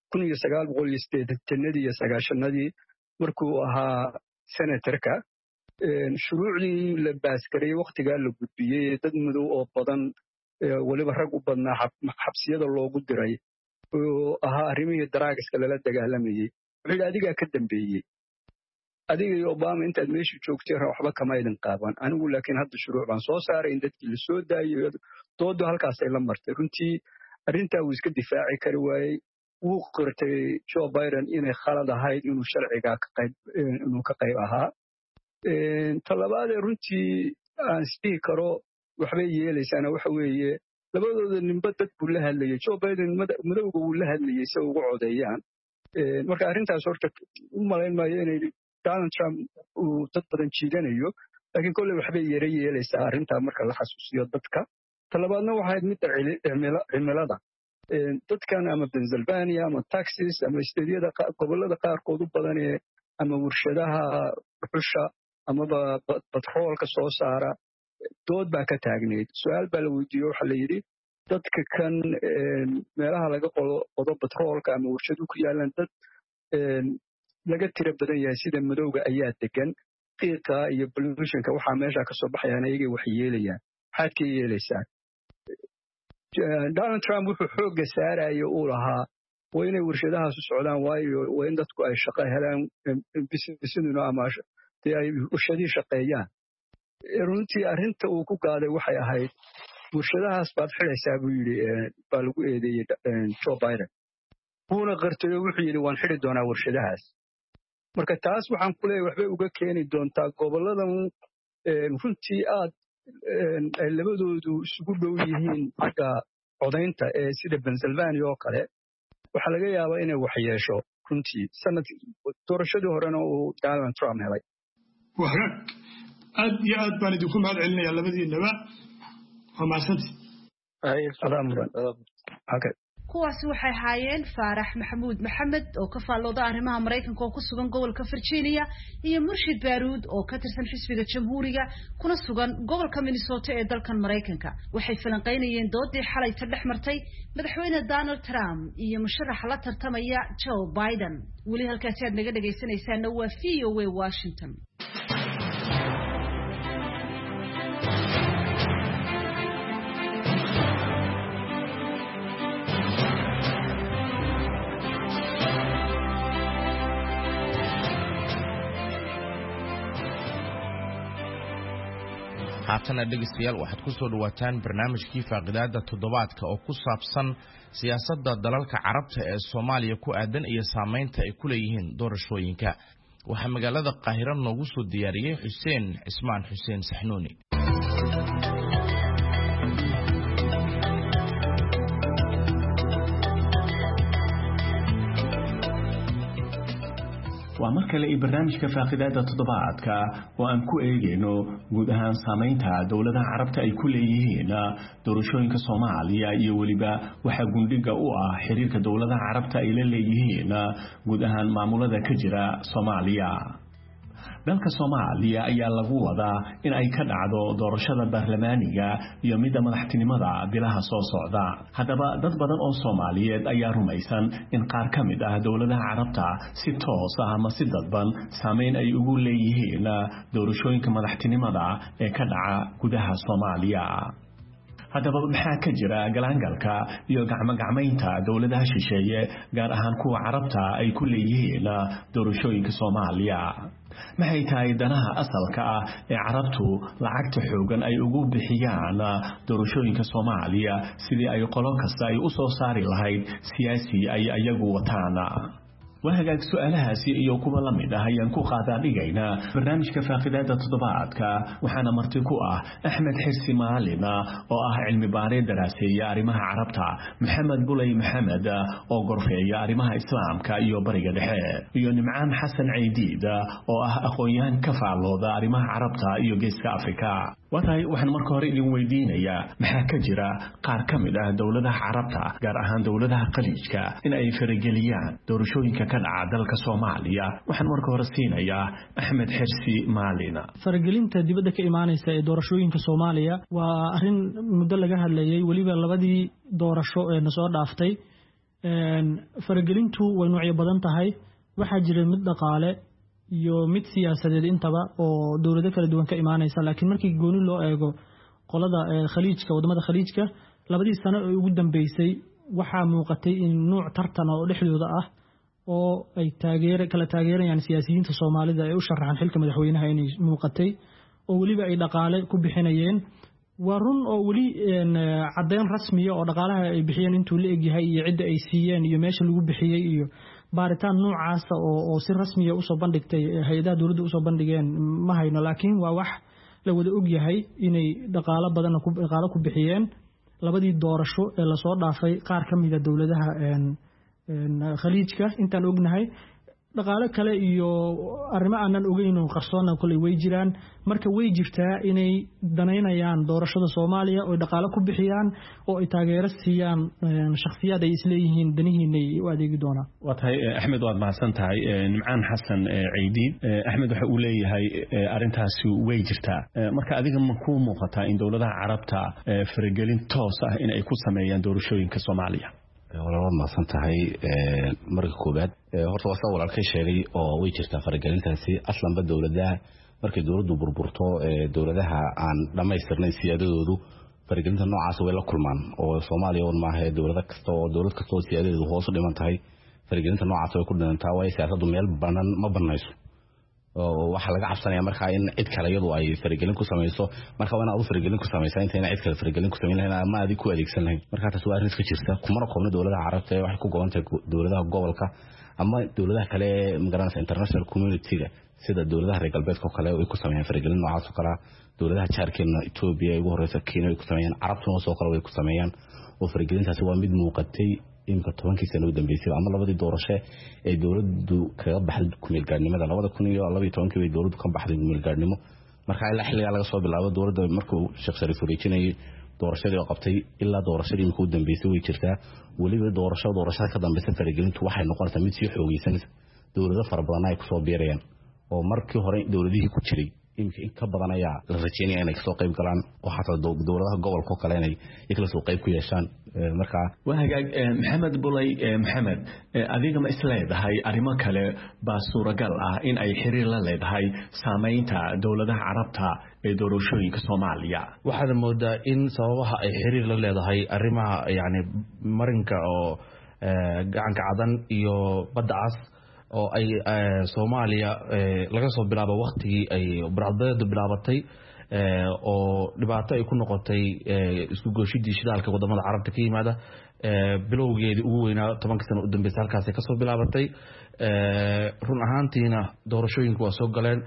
1980 iyo 90 markuu ahaa senatorka shuruucdii la baaskariyey waqtigaa la gudbiyey dad madow oo badan weliba rag u badnaa xabsiyada loogu diray oo ahaa arrimihii daraagiska lala dagaalamayey wuxuu yidhi adigaa ka dambeeyey adiga iyo Obama intaad meesha joogteen waxba kama idin qaaban anigu laakiin hadda shuruuc baan soo saaray in dadkii la soo daayo doodu halkaasay la martay runtii arrintaa wuu iska difaaci kari waayey wuu qirtay Joe Biden inay khalad ahayd inuu sharciga inuu ka qayb ahaa talabaadee runtii aan isdhihi karo waxbay yeelaysaana waxa weeye labadooda ninba dad buu la hadlayay Joe Biden madowga wuu la hadlayay si ugu codeeyaan marka arrintaas horta u malayn maayo inay Donald Trump uu dad badan jiidanayo laakiin kolley waxbay yeelaysaa arrintaa marka la xasuusiyo dadka talabaadna waxayd midda cimilada dadkan ama Pennsylvania ama Texas ama isteediyada gobollada qaarkood u badan ama warshadaha dhuxusha amaba batroolka soo saara dood baa ka taagneyd su'aal baa la weydiiyey waxa la yidhi dadka kan meelaha laga qodo batroolka ama warshaduhu ku yaalaan dad laga tira badan yahay sida madowga ayaa degan qiiqa iyo pollutionka waxaa meesha ka soo baxayaan ayagay wax yeelayaan maxaad ka yeelaysaa Donald Trump wuxuu xoogga saaraya uu lahaa waa inay warshadahaas u socdaan waayo waa in dadku ay shaqo helaan bisinino ama dee ay warshadii shaqeeyaan runtii arrinta uu ku qaaday waxay ahayd warshadahaas baad xidhaysaa buu yidhi baa lagu eedeeyey Joe Biden wuuna qartay oo wuxuu yidhi waan xidhi doonaa warshadahaas marka taas waxaan ku leeyahay waxbay uga keeni doontaa gobolladan runtii aad ay labadoodu isugu dhow yihiin xagga codaynta sida Pennsylvania oo kale waxaa laga yaabaa inay wax yeesho runtii doorashadii horena uu Donald Trump helay wahag aad iyo aad baan idinku mahad celinayaa labadiinaba waa mahadsantihiin kuwaasi waxay ahaayeen Faarax Maxamuud Maxamed oo ka faallooda arrimaha Mareykanka oo ku sugan gobolka Virginia iyo Murshid Baaruud oo ka tirsan xisbiga Jamhuuriga kuna sugan gobolka Minnesota ee dalkan Mareykanka waxay falanqeynayeen doodii xalay ta dhex martay madaxweyne Donald Trump iyo musharaxa la tartamaya Joe Biden weli halkaasi aad naga dhageysanaysaan waa VOA Washington haatana dhegeystayaal waxaad ku soo dhawaataan barnaamijkii faaqidaada toddobaadka oo ku saabsan siyaasadda dalalka carabta ee Soomaaliya ku aadan iyo saameynta ay ku leeyihiin doorashooyinka waxaa magaalada Qaahiro noogu soo diyaariyay Xuseen Cismaan Xuseen Saxnuuni waa markale ee barnaamijka faaqidaada toddobaadka oo aan ku eegayno guud ahaan saameynta dowladaha carabta ay ku leeyihiin doorashooyinka Soomaaliya iyo waliba waxa gundhiga u ah xiriirka dowladaha carabta ay la leeyihiin guud ahaan maamulada ka jira Soomaaliya dalka Soomaaliya ayaa lagu wadaa in ay ka dhacdo doorashada baarlamaaniga iyo midda madaxtinimada bilaha soo socda haddaba dad badan oo Soomaaliyeed ayaa rumaysan in qaar ka mid ah dowladaha carabta si toos ah ama si dadban saameyn ay ugu leeyihiin doorashooyinka madaxtinimada ee ka dhaca gudaha Soomaaliya haddaba maxaa ka jira galaangalka iyo gacmo-gacmaynta dowladaha shisheeye gaar ahaan kuwa carabta ay ku leeyihiin doorashooyinka Soomaaliya maxay tahay danaha asalka ah ee carabtu lacagta xoogan ay ugu bixiyaan doorashooyinka Soomaaliya sidii ay qolo kasta ay u soo saari lahayd siyaasi ay ayagu wataan وهاجاك سؤالها iyo kuwa la mid ah ayaan ku qaadaa dhigaynaa barnaamijka faaqidaada toddobaadka waxaana marti ku ah Axmed Xirsi Maalin oo ah cilmi baare daraaseeya arrimaha Carabta Maxamed Bulay Maxamed oo gorfeeya arrimaha Islaamka iyo Bariga Dhexe iyo Nimcaan Xasan Ciidiid oo ah aqoonyahan ka faalooda arrimaha Carabta iyo Geeska Afrika waxaan marka hore idin weydiinayaa maxaa ka jira qaar ka mid ah dawladaha Carabta gaar ahaan dawladaha Khaliijka in ay farageliyaan doorashooyinka ka dhaca dalka Soomaaliya waxaan marka hore siinayaa Axmed Xirsi Maalin faragelinta dibadda ka imaanaysa ee doorashooyinka Soomaaliya waa arrin muddo laga hadlayay waliba labadii doorasho ee soo dhaaftay faragelintu way noocyo badan tahay waxa jira mid dhaqaale iyo mid siyaasadeed intaba oo dawlado kala duwan ka imaanaysa laakiin markii gooni loo eego qolada Khaliijka wadamada Khaliijka labadii sano ee ugu dambeysay waxa muuqatay in nooc tartan oo dhexdooda ah oo ay kala taageerayaan siyaasiyiinta Soomaalida ee u sharaxan xilka madaxweynaha inay muuqatay oo waliba ay dhaqaale ku bixinayeen waa run oo wali cadeyn rasmi ah oo dhaqaalaha ay bixiyeen intuu la egyahay iyo cidda ay siiyeen iyo meesha lagu bixiyay iyo baaritaan noocaas oo si rasmi ah u soo bandhigtay hay'adaha dawladda u soo bandhigeen ma hayno laakiin waa wax la wada og yahay inay dhaqaale badan ku bixiyeen labadii doorasho ee la soo dhaafay qaar ka mid ah dawladaha Khaliijka intaan ognahay dhaqaale kale iyo arrimo aanan ogeyn oo qarsoon kulay way jiraan marka way jirtaa inay danaynayaan doorashada Soomaaliya oo dhaqaale ku bixiyaan oo ay taageero siiyaan shakhsiyaad ay isleeyihiin danihiina u adeegi doonaan waatahay Axmed waad mahadsan tahay Nimcaan Xasan Ciidiid Axmed waxa uu leeyahay arintaasi way jirtaa marka adiga ma ku muuqataa in dawladaha Carabta faragelin toos ah in ay ku sameeyaan doorashooyinka Soomaaliya walaal maasan tahay marka koobaad horta waa walaalkay sheegay oo way jirtaa faragelintaasi aslanba dawladaha markay dawladdu burburto dawladaha aan dhameystirnay siyaadadoodu faragelinta noocaas way la kulmaan oo Soomaaliya oo maaha dawlad kasta oo siyaadadeedu hoos u dhiman tahay faragelinta noocaas way ku dhintaa way siyaasaddu meel banan ma banayso waxa laga cabsanaya marka in cid kale iyadu ay faragelin ku sameeyso marka wana uu faragelin ku sameeyay inta cid kale faragelin ku sameeyay ama aad ku adeegsan lahayn marka taas waa arrin iska jirta kuma qoobna dawladaha Carabta ee wax ku go'aantay dawladaha gobolka ama dawladaha kale magaranaysa international community-ga sida dawladaha reer galbeedka kale oo ay ku sameeyaan faragelin noocaas oo kale dawladaha Jaarkeena Ethiopia ugu horeysa Kenya ay ku sameeyaan Carabta oo kale way ku sameeyaan oo faragelintaasi waa mid muuqatay imka 10 sano u dambeysay ama labadii doorasho ee dawladdu kaga baxday kumeel gaarnimada 2012 ay dawladdu ka baxday kumeel gaarnimo marka ilaa xilliga laga soo bilaabo dawladda markuu Sheekh Shariif wareejinay doorashadii oo qabtay ilaa doorashadii imka u dambeysay way jirtaa waliba doorashada ka dambeysay faragelintu waxay noqonaysaa mid si xoogaysan dawlado fara badan ay ku soo biirayaan oo markii hore dawladihii ku jiray imka in ka badan ayaa la rajeynaya inay soo qayb galaan oo xataa dawladaha gobolka kale inay kala soo qayb ku yeeshaan marka wahagaag Maxamed Bulay Maxamed adiga ma isleedahay arimo kale baa suuragal ah in ay xiriir la leedahay saameynta dawladaha Carabta ee doorashooyinka Soomaaliya waxaad moodaa in sababaha ay xiriir la leedahay arrimaha yani marinka oo gacanka cadan iyo badda cas oo ay Soomaaliya laga soo bilaabo waqtigii ay barcadada bilaabatay oo dhibaato ay ku noqotay isku gooshidii shidaalka wadamada Carabta ka yimaada bilowgeedii ugu weynaa 10 sano u dambeysay halkaas ay ka soo bilaabatay run ahaantiina doorashooyinku waa soo galeen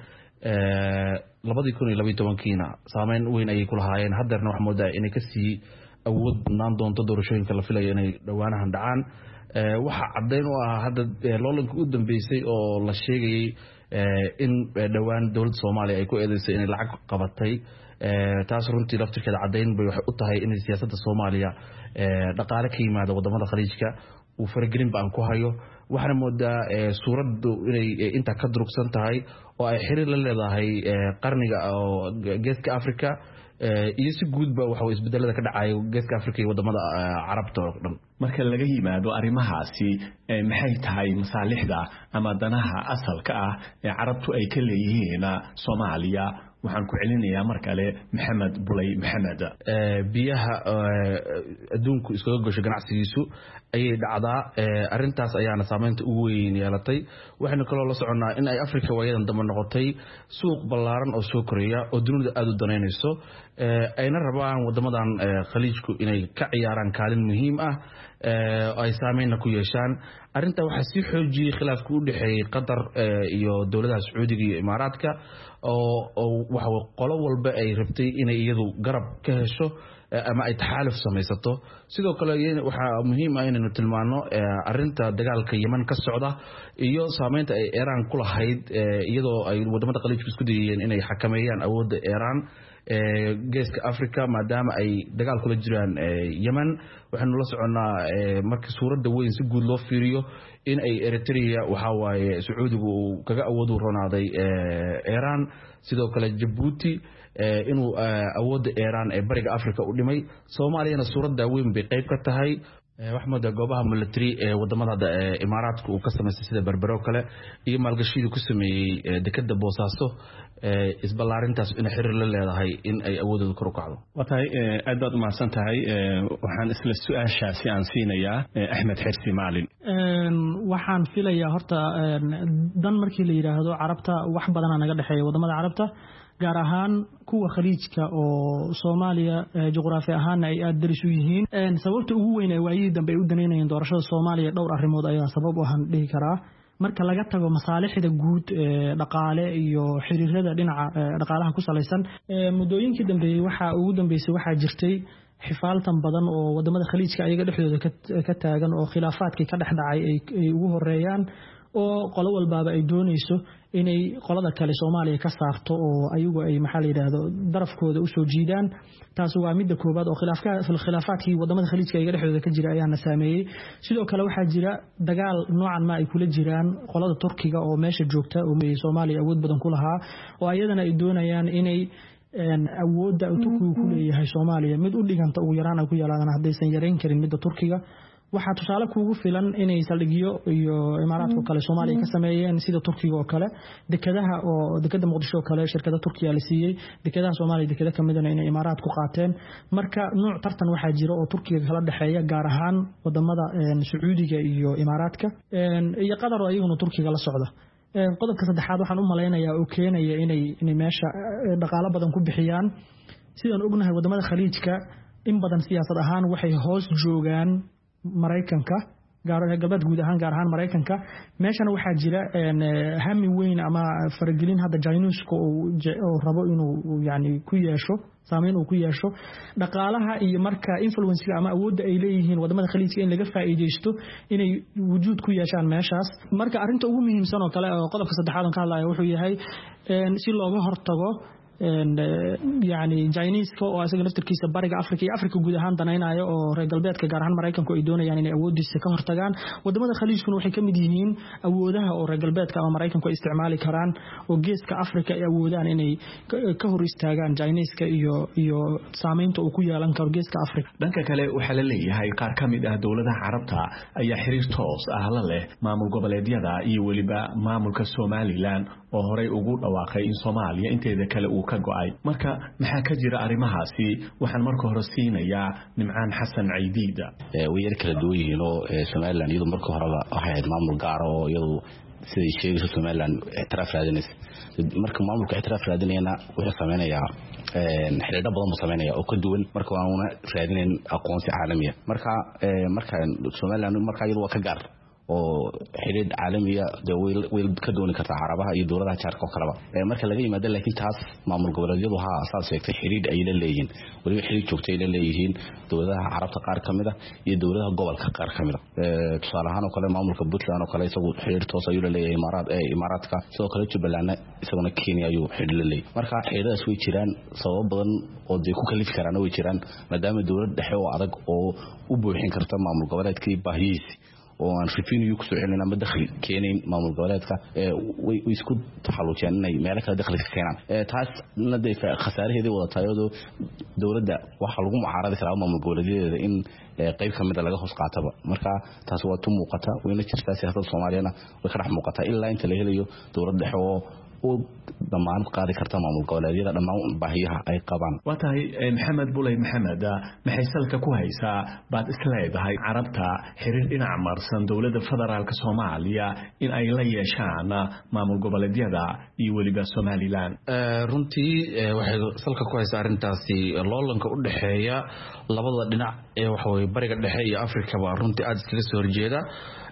2012kiina saameyn weyn ay ku lahaayeen haddana wax moodaa inay ka sii awood badnaan doonto doorashooyinka la filayo inay dhawaanahan dhacaan waxa cadeyn u ah hadda loolanka u dambeysay oo la sheegayay in dhawaan dawladda Soomaaliya ay ku eedeysay in lacag qabatay taas runtii laftirkeeda cadeyn bay wax u tahay in siyaasadda Soomaaliya dhaqaale ka yimaada wadamada Khaliijka uu faragelin baan ku hayo waxana moodaa suuraddu inay inta ka durugsan tahay oo ay xiriir la leedahay qarniga oo Geeska Afrika iyo si guudba waxa uu isbedelada ka dhacay Geeska Afrika iyo wadamada Carabta oo dhan marka laga yimaado arimahaasi maxay tahay masaalixda ama danaha asalka ah ee Carabtu ay ka leeyihiin Soomaaliya waxaan ku celinayaa mar kale maxamed bulay maxamed. biyaha adduunku iskaga gosho ganacsigiisu ayay dhacdaa. arintaas ayaana saameynta ugu weyn yeelatay. waxaynu kaloo la soconnaa in ay Afrika waayadan dambe noqotay suuq ballaaran oo soo koraya oo dunida aad u danaynayso, ayna rabaan wadamadan khaliijku inay ka ciyaaraan kaalin muhiim ah, ay saameynna ku yeeshaan. arinta waxaa sii xoojiyey khilaafka u dhexeeyey Qatar iyo dowladaha Sacuudiga iyo Imaaraadka oo waxa qolo walba ay rabtay inay iyadu garab ka hesho ama ay taxaaluf samaysato. sidoo kale waxaa muhiim ah inaynu tilmaano arinta dagaalka Yemen ka socda iyo saameynta ay Iran ku lahayd, iyadoo ay wadamada khaliijku isku dayeen inay xakameeyaan awoodda Iran geeska Afrika maadaama ay dagaal kula jiraan Yemen. waxaanu la soconnaa marka suuradda weyn si guud loo fiiriyo in ay Eritrea waxa waaye Sacuudigu kaga awood u ronaaday Iran, sidoo kale Djibouti inuu awoodda Iran ee bariga Afrika u dhimay. Soomaaliyana suuradda weyn bay qayb ka tahay. waxmada goobaha military ee wadamada Imaaraadka uu ka sameeyay sida Berbero kale iyo maalgashiga ku sameeyay dekada Boosaaso, isballaarintaas in xiriir la leedahay in ay awoodooda kor u kacdo. Watay aad baad u mahadsan tahay. waxaan isla su'aashaasi aan siinayaa Axmed Xirsi Maalin. waxaan filayaa horta dan markii la yiraahdo Carabta wax badan naga dhaxeeyo wadamada Carabta, gaar ahaan kuwa khaliijka oo Soomaaliya juqraafi ahaan ay aad daris u yihiin. sababta ugu weyn ee waayii dambe ay u daneynayeen doorashada Soomaaliya dhowr arrimood ayaa sabab u ahaan dhihi karaa. marka laga tago masaalixda guud dhaqaale iyo xiriirada dhinaca dhaqaalaha ku salaysan, muddooyinkii dambeeyay waxaa jirtay xifaaltan badan oo wadamada khaliijka ayaga dhexdooda ka taagan oo khilaafaadkii ka dhex dhacay ay ugu horeeyaan, oo qolo walbaaba ay doonayso inay qolada kale Soomaaliya ka saarto oo ayagu ay maxaa la yiraahdo darafkooda u soo jiidaan. taas waa midda koobaad oo khilaafaadkii wadamada khaliijka ayaga dhexdooda ka jira ayaana saameeyay. sidoo kale waxaa jira dagaal noocan ma ay kula jiraan qolada Turkiga oo meesha joogta oo Soomaaliya awood badan ku lahaa, oo ayadana ay doonayaan inay awoodda Turkigu ku leeyahay Soomaaliya mid u dhiganta ugu yaraan ay ku yeelanayaan haddaysan yareyn karin midda Turkiga. waxaa tusaale kuugu filan inay saldhigyo iyo Imaaraadka kale Soomaaliya ka sameeyeen sida Turkiga oo kale, dekada Muqdisho oo kale shirkada Turkiga la siiyay, dekadaha Soomaaliya dekada kamidana inay Imaaraad ku qaateen. marka nooc tartan waxaa jira oo Turkiga kala dhaxeeya gaar ahaan wadamada Sacuudiga iyo Imaaraadka iyo Qatar oo ayaguna Turkiga la socda. qodobka saddexaad waxaan u maleynayaa oo keenaya inay meesha dhaqaale badan ku bixiyaan. sidaan ognahay wadamada khaliijka in badan siyaasad ahaan waxay hoos joogaan Mareykanka, galbeed guud ahaan gaar ahaan Mareykanka. meeshana waxaa jira hami weyn ama faragelin hadda Jaynuuska oo rabo inuu yani ku yeesho saameyn uu ku yeesho dhaqaalaha iyo marka influence ama awoodda ay leeyihiin wadamada khaliijka in laga faa'iideysto inay wujuud ku yeeshaan meeshaas. marka arinta ugu muhiimsan oo kale oo qodobka saddexaad aan ka hadlayo wuxuu yahay si looga hortago yani Chinese-ka oo asaga naftirkiisa bariga Afrika iyo Afrika guud ahaan danaynayo oo reer galbeedka gaar ahaan Mareykanku ay doonayaan inay awoodiisa ka hortagaan. wadamada khaliijkuna waxay kamid yihiin awoodaha oo reer galbeedka ama Mareykanku ay isticmaali karaan oo geeska Afrika ay awoodaan inay ka hor istaagaan Chinese-ka iyo saameynta uu ku yeelan karo geeska Afrika. dhanka kale waxaa la leeyahay qaar ka mid ah dowladaha Carabta ayaa xiriir toos ah la leh maamul goboleedyada iyo waliba maamulka Somaliland oo horey ugu dhawaaqay in Soomaaliya inteeda kale uu ka go'ay. marka maxaa ka jira arrimahaasi? waxaan marka hore siinayaa Nimcaan Xasan Caydiid. way kala duwan yihiin oo Somaliland iyadu marka hore waxay ahayd maamul gaar oo iyadu sidii sheegayso Somaliland ictiraaf raadinaysa. marka maamulka ictiraaf raadinayna wuxuu sameeyaa xiriirada badan buu sameeyaa oo ka duwan marka waana raadinayn aqoonsi caalami ah. marka Somaliland marka iyadu waa ka gaar oo xiriir caalamiya way ka dooni kartaa Carabaha iyo dowladaha jaarka oo kaleba. marka laga yimaado laakiin taas maamul goboleedyadu asaas sheegtay xiriir ay la leeyihiin, waliba xiriir joogtay la leeyihiin dowladaha Carabta qaar kamid ah iyo dowladaha gobolka qaar kamid ah. tusaale ahaan oo kale maamulka Puntland oo kale isagu xiriir toos ayuu la leeyahay Imaaraadka, sidoo kale Jubaland isaguna Kenya ayuu xiriir la leeyahay. marka xiriiradaas way jiraan, sabab badan oo ay ku kalifi karaan way jiraan maadaama dowlad dhexe oo adag oo u buuxin karta maamul goboleedkii baahiyihiisa oo aan revenue ku soo celinayna ma dakhli keenayn maamul goboleedka way isku taxalluujeen inay meel kale dakhli ka keenaan. taas naday khasaaraheedii wada taayado dowladda waxa lagu mucaaradi karaa maamul goboleedyada in qayb kamid ah laga hoos qaataba. marka taas waa tu muuqata wayna jirtaa siyaasadda Soomaaliyana way ka dhex muuqataa ilaa inta la helayo dowlad dhexe oo u dhammaan qaadi karta maamul goboleedyada dhammaan baahiyaha ay qabaan. waa tahay maxamed bulay maxamed maxay salka ku haysaa baad isleedahay carabta xiriir dhinac marsan dowladda federaalka Soomaaliya in ay la yeeshaan maamul goboleedyada iyo waliba Somaliland? runtii waxay salka ku haysaa arintaasi loolanka u dhaxeeya labada dhinac ee waxa way bariga dhexe iyo Afrika ba runtii aad iskaga soo horjeeda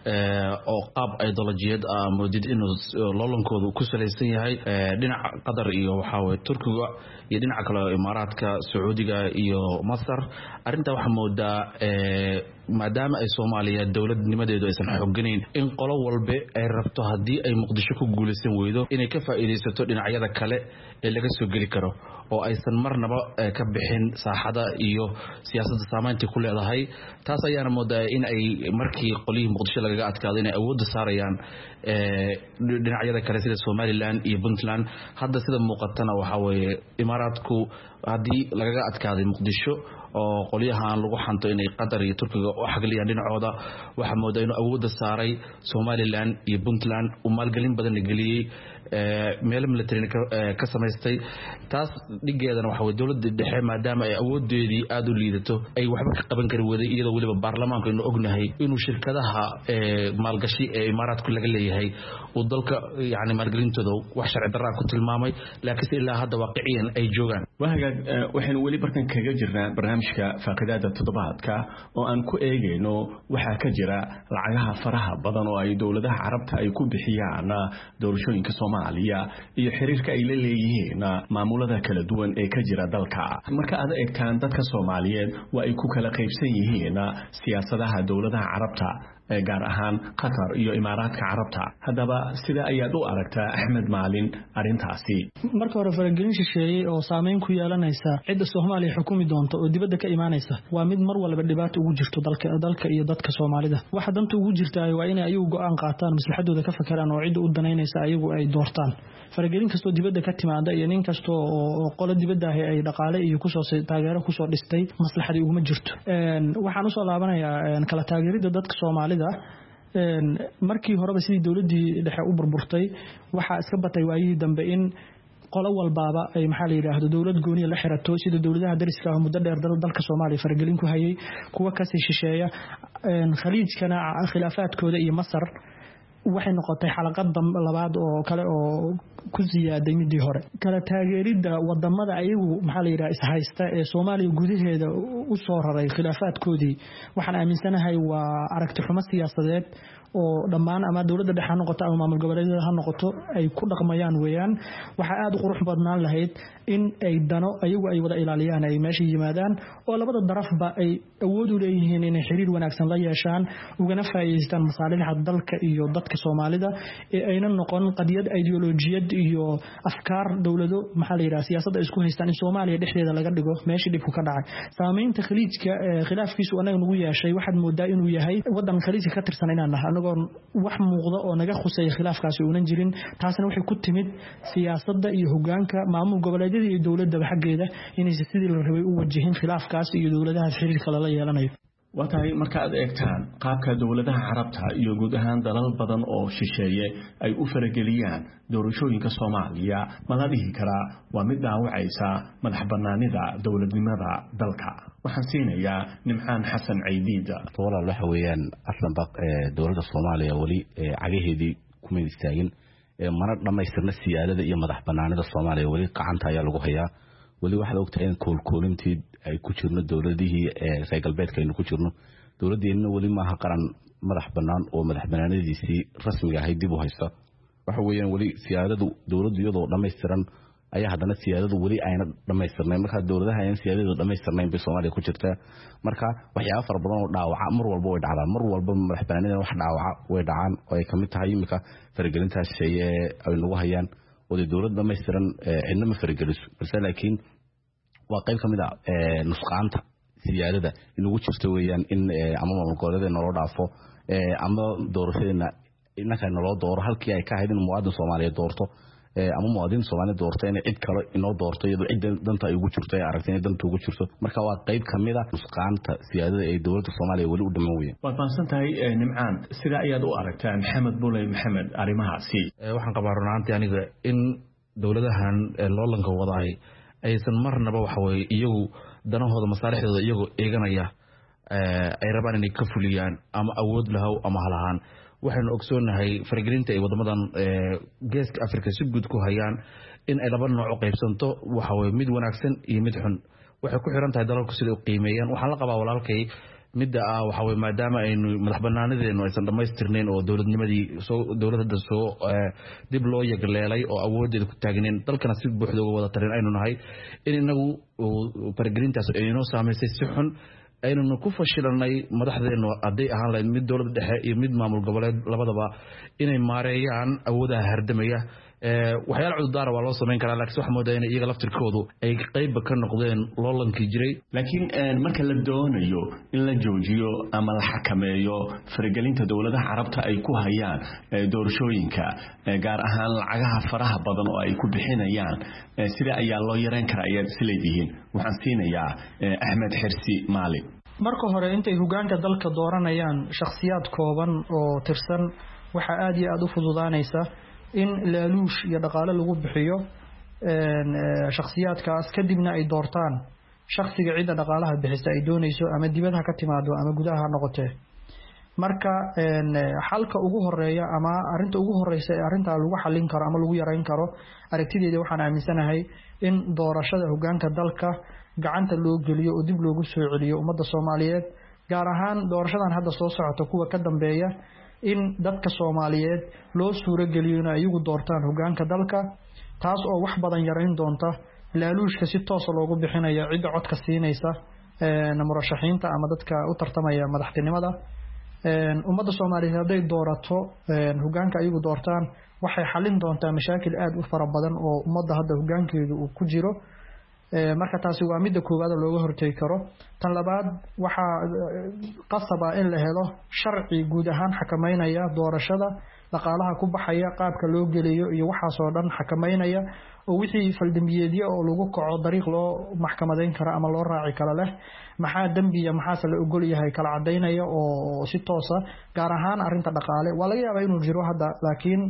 oo qaab ideolojiyad moodid inuu loolankoodu ku salaysan yahay dhinaca Qatar iyo waxa way Turkiga iyo dhinaca kale Imaaraadka Sacuudiga iyo Masar. arinta waxa moodaa maadaama ay Soomaaliya dawladnimadeedu aysan xooganayn in qolo walba ay rabto hadii ay Muqdisho ku guuleysan weydo inay ka faa'iideysato dhinacyada kale ee laga soo gali karo oo aysan marnaba ka bixin saaxada iyo siyaasadda saameynta ku leedahay. taas ayaana moodaa in ay markii qolihii Muqdisho laga adkaado inay awood saarayaan dhinacyada kale sida Somaliland iyo Puntland. hadda sida muuqatana waxa weeye Imaaraadku hadii laga adkaaday Muqdisho oo qoliyahan lagu xanto inay Qatar iyo Turkiga oo xagliyaan dhinacooda waxa moodaa inuu awood saaray Somaliland iyo Puntland oo maalgelin badan galiyay meel military ka samaystay. taas dhigeedana waxa way dawladda dhexe maadaama ay awoodeedii aad u liidato ay waxba ka qaban kari waday iyadoo waliba baarlamaanku inuu ognahay inuu shirkadaha maalgashi ee Imaaraadku laga leeyahay oo dalka yaani maalgelintooda wax sharci darro ku tilmaamay laakiin ilaa hadda waaqiciyan ay joogaan. waxaynu wali barkan kaga jirnaa barnaamijka faaqidaada toddobaadka oo aan ku eegayno waxa ka jira lacagaha faraha badan oo ay dawladaha carabta ay ku bixiyaan doorashooyinka Soomaaliya iyo xiriirka ay la leeyihiin maamulada kala duwan ee ka jira dalka. marka aad eegtaan dadka Soomaaliyeed waa ay ku kala qaybsan yihiin siyaasadaha dawladaha carabta gaar ahaan Qatar iyo Imaaraadka Carabta. haddaba sida ayaad u aragtaa Axmed Maalin arintaasi? marka hore faragelin shisheeye oo saameyn ku yeelanaysa cidda Soomaaliya xukumi doonto oo dibadda ka imaanaysa waa mid mar walba dhibaato ugu jirto dalka iyo dadka Soomaalida. waxa danta ugu jirta waa in ay go'aan qaataan maslaxadooda ka fakaraan oo cidda u danaynaysa ayagu ay doortaan. faragelin kasto dibadda ka timaada iyo nin kasto oo qolo dibadda ah ay dhaqaale iyo ku soo taageero ku soo dhistay maslaxadii ugu ma jirto. waxaan u soo laabanayaa kala taageerida dadka Soomaalida markii horeba sidii dawladdii dhexe u burburtay waxa iska batay waayihii dambe in qolo walbaaba ay maxaa la yiraahdo dawlad gooni la xirato sida dawladaha dariska ah muddo dheer dalka Soomaaliya faragelin ku hayay kuwa ka sii shisheeya khaliijkana khilaafaadkooda iyo Masar waxay noqotay xalaqad labaad oo kale oo ku ziyaaday midii hore. kala taageerida wadamada ayagu maxaa la yiraahdaa is haysta ee Soomaaliya gudaheeda u soo raray khilaafaadkoodii waxaan aaminsanahay waa aragti xumo siyaasadeed oo dhammaan ama dawladda dhexe ha noqoto ama maamul goboleedyada ha noqoto ay ku dhaqmayaan weeyaan. waxa aad u qurux badnaan lahayd in ay dano ayagu ay wada ilaaliyaan ay meesha yimaadaan oo labada darafba ay awood u leeyihiin inay xiriir wanaagsan la yeeshaan ugana faa'iideystaan masaalixda dalka iyo dadka Soomaalida ee ayna noqon qadiyad ideolojiyad iyo afkaar dawlado maxaa la yiraahdaa siyaasadda isku haystaan in Soomaaliya dhexdeeda laga dhigo meeshii dhibku ka dhacay. saameynta khaliijka khilaafkiisu anaga nagu yeeshay waxaad moodaa inuu yahay wadan khaliijka ka tirsan inaan nahay wax muuqda oo naga khusay khilaafkaasi uunan jirin. taasna waxay ku timid siyaasadda iyo hogaanka maamul goboleedyada iyo dawladda xaggeeda inay sidii la rabay u wajahin khilaafkaas iyo dawladaha xiriirka la yeelanayo. waa tahay marka aad eegtaan qaabka dawladaha carabta iyo guud ahaan dalal badan oo shisheeye ay u farageliyaan doorashooyinka Soomaaliya ma la dhihi karaa waa mid dhaawacaysa madax bannaanida dawladnimada dalka? waxaan siinayaa Nimcaan Xasan Caydiid. walaal waxa weeyaan aslan baq dawladda Soomaaliya wali cagaheedii kuma istaagin mana dhamaystirna siyaadada iyo madax bannaanida Soomaaliya wali qacanta ayaa lagu hayaa. wali waxa ogtahay in koolkoolintii ay ku jirno dawladihii reer galbeedka aynu ku jirno dawladdeena wali ma aha qaran madax bannaan oo madax bannaanadiisii rasmiga ahayd dib u haysta. waxa weeyaan wali siyaadadu dawladdu iyadoo dhammaystiran ayaa haddana siyaadadu wali ayna dhammaystirnayn. marka dawladaha ayna siyaadadu dhammaystirnayn bay Soomaaliya ku jirtaa. marka waxyaabo fara badan oo dhaawaca mar walba way dhacdaan. mar walba madax bannaanida wax dhaawaca way dhacaan oo ay kamid tahay imika faragelintaas shay ay lagu hayaan oo dawladda dhammaystiran cidna ma farageliso balse laakiin waa qayb kamid ah nusqaanta siyaadada inagu jirto weeyaan in ama maamul goboleedyada loo dhaafo ama doorashadeena innaka loo dooro halkii ay ka ahayd in muwaadin Soomaaliyeed doorto ama muwaadin Soomaali doortay in cid kale inoo doorto iyadoo cid danta ay ugu jirto ay aragtay in danta ugu jirto marka waa qayb kamid ah nusqaanta siyaadada ee dawladda Soomaaliya wali u dhamaan weeyaan waad fahansantahay Nimcaan sida ayaad u aragtaa Maxamed Bulay Maxamed arimahaasi waxaan qabaa runaantii aniga in dawladahan loolanka wadaay aysan marnaba waxa way iyagu danahooda masaalixdooda iyagu eeganaya ay rabaan inay ka fuliyaan ama awood lahaw ama halahan waxaanu ogsoonahay faragelinta ay wadamadan geeska Afrika si guud ku hayaan in ay laba nooc qaybsanto waxa way mid wanaagsan iyo mid xun waxay ku xiran tahay dalalku sida u qiimeeyaan waxaan la qabaa walaalkay midda waxa way maadaama aynu madax banaanadeenu aysan dhameystirnayn oo dawladda soo dib loo yagleelay oo awoodeeda ku taagneen dalkana si buuxda uga wada tarin aynu nahay in inagu faragelintaas ay inoo saameysay si xun aynu ku fashilanay madaxdeenu aday ahaan lahayd mid dawladda dhexe iyo mid maamul goboleed labadaba inay maareeyaan awoodaha hardamaya waxyaalo cudurdaar waa loo sameyn karaa laakiin waxa moodaa in iyaga laftirkoodu ay qayb ka noqdeen loolankii jiray laakiin marka la doonayo in la joojiyo ama la xakameeyo faragelinta dawladaha carabta ay ku hayaan doorashooyinka gaar ahaan lacagaha faraha badan oo ay ku bixinayaan sida ayaa loo yareyn karaa ayaad isleedihiin waxaan siinayaa Axmed Xirsi Maali marka hore intay hogaanka dalka dooranayaan shakhsiyaad kooban oo tirsan waxa aad iyo aad u fududaanaysa in laaluush iyo dhaqaale lagu bixiyo shakhsiyaadkaas kadibna ay doortaan shakhsiga cid dhaqaalaha bixisa ay doonayso ama dibadda ka timaado ama gudaha noqotee marka xalka ugu horeeya ama arinta ugu horeysa ee arinta lagu xalin karo ama lagu yareyn karo aragtideeda waxaan aaminsanahay in doorashada hogaanka dalka gacanta loo geliyo oo dib loogu soo celiyo ummadda Soomaaliyeed gaar ahaan doorashadan hadda soo socota kuwa ka dambeeya in dadka Soomaaliyeed loo suuro geliyo in ay ugu doortaan hogaanka dalka taas oo wax badan yareyn doonta laaluushka si toos ah loogu bixinayo cid codka siinaysa murashaxiinta ama dadka u tartamaya madaxtinimada ummadda Soomaaliyeed haday doorato hogaanka ay ugu doortaan waxay xalin doontaa mashaakil aad u fara badan oo ummadda hadda hogaankeedu uu ku jiro marka taasi waa midda koowaad looga hortay karo tan labaad waxa qasaba in la helo sharci guud ahaan xakameynaya doorashada dhaqaalaha ku baxaya qaabka loo geliyo iyo waxa soo dhan xakameynaya oo wixii faldambiyeedyo oo lagu kaco dariiq loo maxkamadeyn karo ama loo raaci karo leh maxaa dambiya maxaa la ogol yahay kala cadeynaya oo si toos ah gaar ahaan arinta dhaqaale waa laga yaabaa inuu jiro hadda laakiin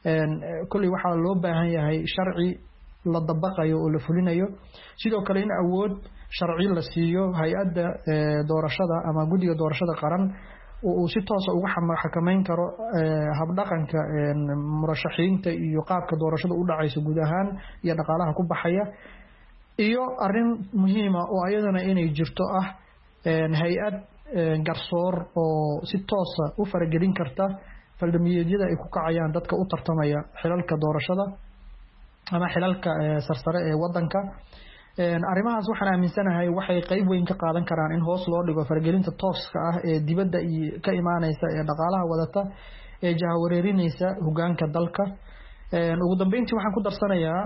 kulli waxa loo baahan yahay sharci la dabaqayo oo la fulinayo sidoo kale in awood sharci la siiyo hay'adda doorashada ama guddiga doorashada qaran oo si toos ah uga xakameyn karo habdhaqanka murashaxiinta iyo qaabka doorashada u dhacayso guud ahaan iyo dhaqaalaha ku baxaya iyo arin muhiim ah oo ayadana inay jirto ah hay'ad garsoor oo si toos ah u faragelin karta faldambiyeedyada ay ku kacayaan dadka u tartamaya xilalka doorashada ama xilalka sarsare ee wadanka arrimahaas waxaan aaminsanahay waxay qayb weyn ka qaadan karaan in hoos loo dhigo faragelinta tooska ah ee dibadda ka imaanaysa ee dhaqaalaha wadata ee jahawareerinaysa hogaanka dalka ugu dambeyntii waxaan ku darsanayaa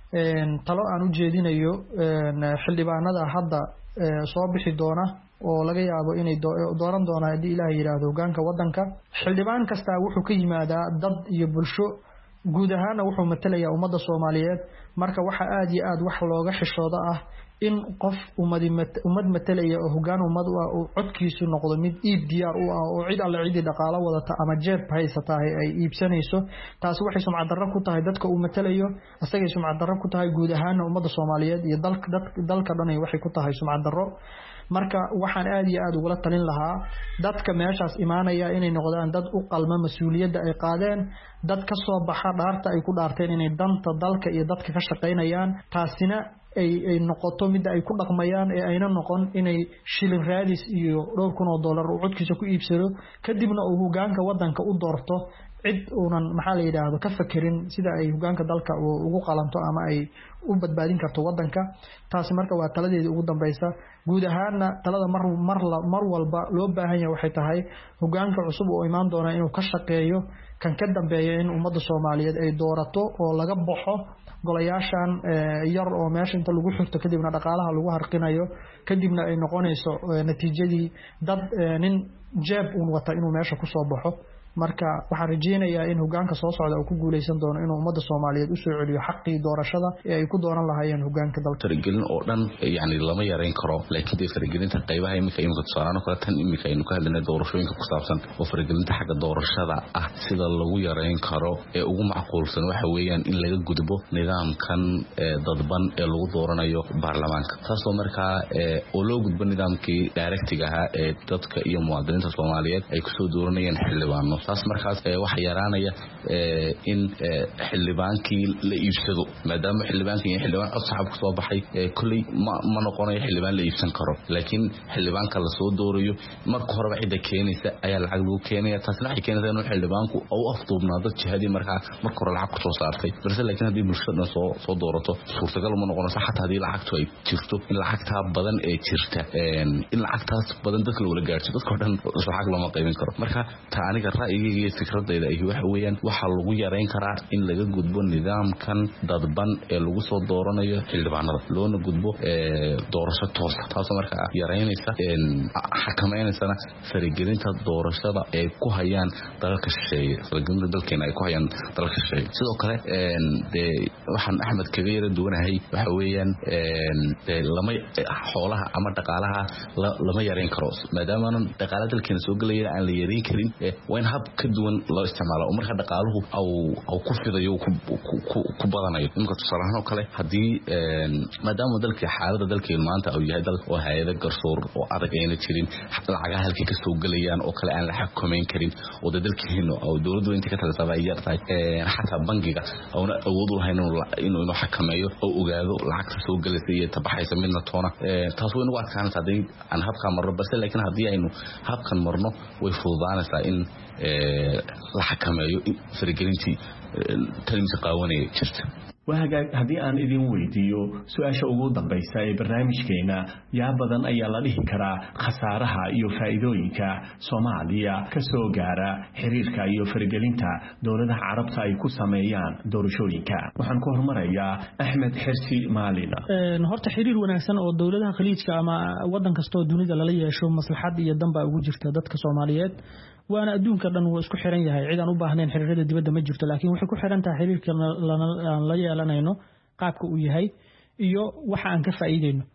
talo aan u jeedinayo xildhibaanada hadda soo bixi doona oo laga yaabo inay dooran doonaan haddii Ilaahay yiraahdo hogaanka wadanka xildhibaan kasta wuxuu ka yimaadaa dad iyo bulsho guud ahaan wuxuu matalayaa ummadda Soomaaliyeed marka waxa aad iyo aad wax looga xishooda ah in qof ummad matalaya oo hogaan ummad oo codkiisu noqdo mid iib diyaar u ah oo cid alle cid dhaqaale wadata ama jeeb haysata ay iibsanayso taas waxay sumcad darro ku tahay dadka uu matalayo asagay sumcad darro ku tahay guud ahaan ummadda Soomaaliyeed iyo dalka dhan ay waxay ku tahay sumcad darro marka waxaan aad iyo aad uga talin lahaa dadka meeshaas imaanaya inay noqdaan dad u qalma mas'uuliyadda ay qaadeen dad ka soo baxa dhaarta ay ku dhaarteen inay danta dalka iyo dadka ka shaqeynayaan taasina ay noqoto mid ay ku dhaqmayaan ee ayna noqon inay shilin raadis iyo $2,000 oo codkiisa ku iibsado kadibna uu hogaanka wadanka u doorto cid uunan maxaa la yiraahdo ka fakirin sida ay hogaanka dalka ugu qalanto ama ay u badbaadin karto wadanka taasi marka waa taladeedii ugu dambaysa guud ahaanna talada mar walba loo baahan yahay waxay tahay hogaanka cusub oo imaan doona inuu ka shaqeeyo kan ka dambeeya in ummadda Soomaaliyeed ay doorato oo laga baxo golayaashan yar oo meesha inta lagu xirto kadibna dhaqaalaha lagu harqinayo kadibna ay noqonayso natiijadii dad nin jeeb uu wata inuu meesha ku soo baxo marka waxaan rajeynayaa in hogaanka soo socda uu ku guuleysan doono inuu ummadda Soomaaliyeed u soo celiyo xaqii doorashada ee ay ku dooran lahaayeen hogaanka dalka. faragelin oo dhan yani lama yareyn karo, laakiin faragelinta qaybaha imika tusaalaano kale tan imika aynu ka hadlaynay doorashooyinka ku saabsan oo faragelinta xagga doorashada ah sida lagu yareyn karo ee ugu macquulsan waxa weeyaan in laga gudbo nidaamkan dadban ee lagu dooranayo baarlamaanka, taasoo markaa oo loo gudbo nidaamkii directiga ahaa ee dadka iyo muwaadiniinta Soomaaliyeed ay kusoo dooranayeen xildhibaano. taas markaas waxa yaraanaya in xildhibaankii la iibsado, maadaama xildhibaankii xildhibaan cod shacab ku soo baxay kulli ma noqonayo xildhibaan la iibsan karo, laakiin xildhibaanka la soo doorayo marka horeba cidda keenaysa ayaa lacag lagu keenaya. taasna waxay keenaysaa in xildhibaanku uu afduubnaado jihadii markaa marka hore lacag ku soo saartay, balse laakiin haddii bulshada soo doorato suurtagal ma noqonayso xataa haddii lacagtu ay jirto in lacagtaa badan ee jirta in lacagtaas badan dadka loola gaarsiyo, dadkao dhan lacag lama qaybin karo. marka ta aniga ra'yigayga iyo fikradayda ahi waxa weeyaan waxaa lagu yareyn karaa in laga gudbo nidaamkan dadban ee lagu soo dooranayo xildhibaanada loona gudbo doorasho toos ah, taasoo markaa yareynaysa xakamaynaysana faragelinta doorashada ay ku hayaan dalalka shisheeye, faragelinta dalkeena ay ku hayaan dalalka shisheeye. sidoo kale waxaan Axmed kaga yara duwanahay waxa weeyaan lama xoolaha ama dhaqaalaha lama yareyn karo, maadaama dhaqaalaha dalkeena soo galaya aan la yareyn karin waa in hab ka duwan loo isticmaalo oo marka dhaqaaluhu au ku fidayo ku badanayo. imika tusaalahaan oo kale haddii maadaama dalkii xaaladda dalkeena maanta uu yahay dal oo hay'ado garsoor oo adag ayna jirin, lacagaha halkii ka soo galayaan oo kale aan la xakameyn karin oo dalkeena oo dawladdu inta ka talaysaba ay yartahay xataa bangiga awna awood u lahayn inuu xakameeyo oo ogaado lacagta soo galaysa iyo tabaxaysa midna toona, taas way nagu adkaanaysaa haddii aan habka marno, balse laakiin haddii aynu habkan marno way fududaanaysaa in la xakameeyo faragelintii talmiisa qaawanaya jirta. haddii aan idin weydiiyo su-aasha ugu dambaysa ee barnaamijkeena, yaa badan ayaa la dhihi karaa khasaaraha iyo faa'iidooyinka Soomaaliya ka soo gaara xiriirka iyo faragelinta dowladaha carabta ay ku sameeyaan doorashooyinka. waxaan ku hormarayaa Axmed Xirsi Maalin. horta xiriir wanaagsan oo dowladaha khaliijka ama wadan kasta oo dunida lala yeesho maslaxad iyo danba ugu jirta dadka Soomaaliyeed, waana adduunka dhan wuu isku xiran yahay, cid aan u baahnayn xiriirada dibadda ma jirto, laakiin waxay ku xiran tahay xiriirka la yeelanayno qaabka uu yahay iyo waxa aan ka faa'iideyno.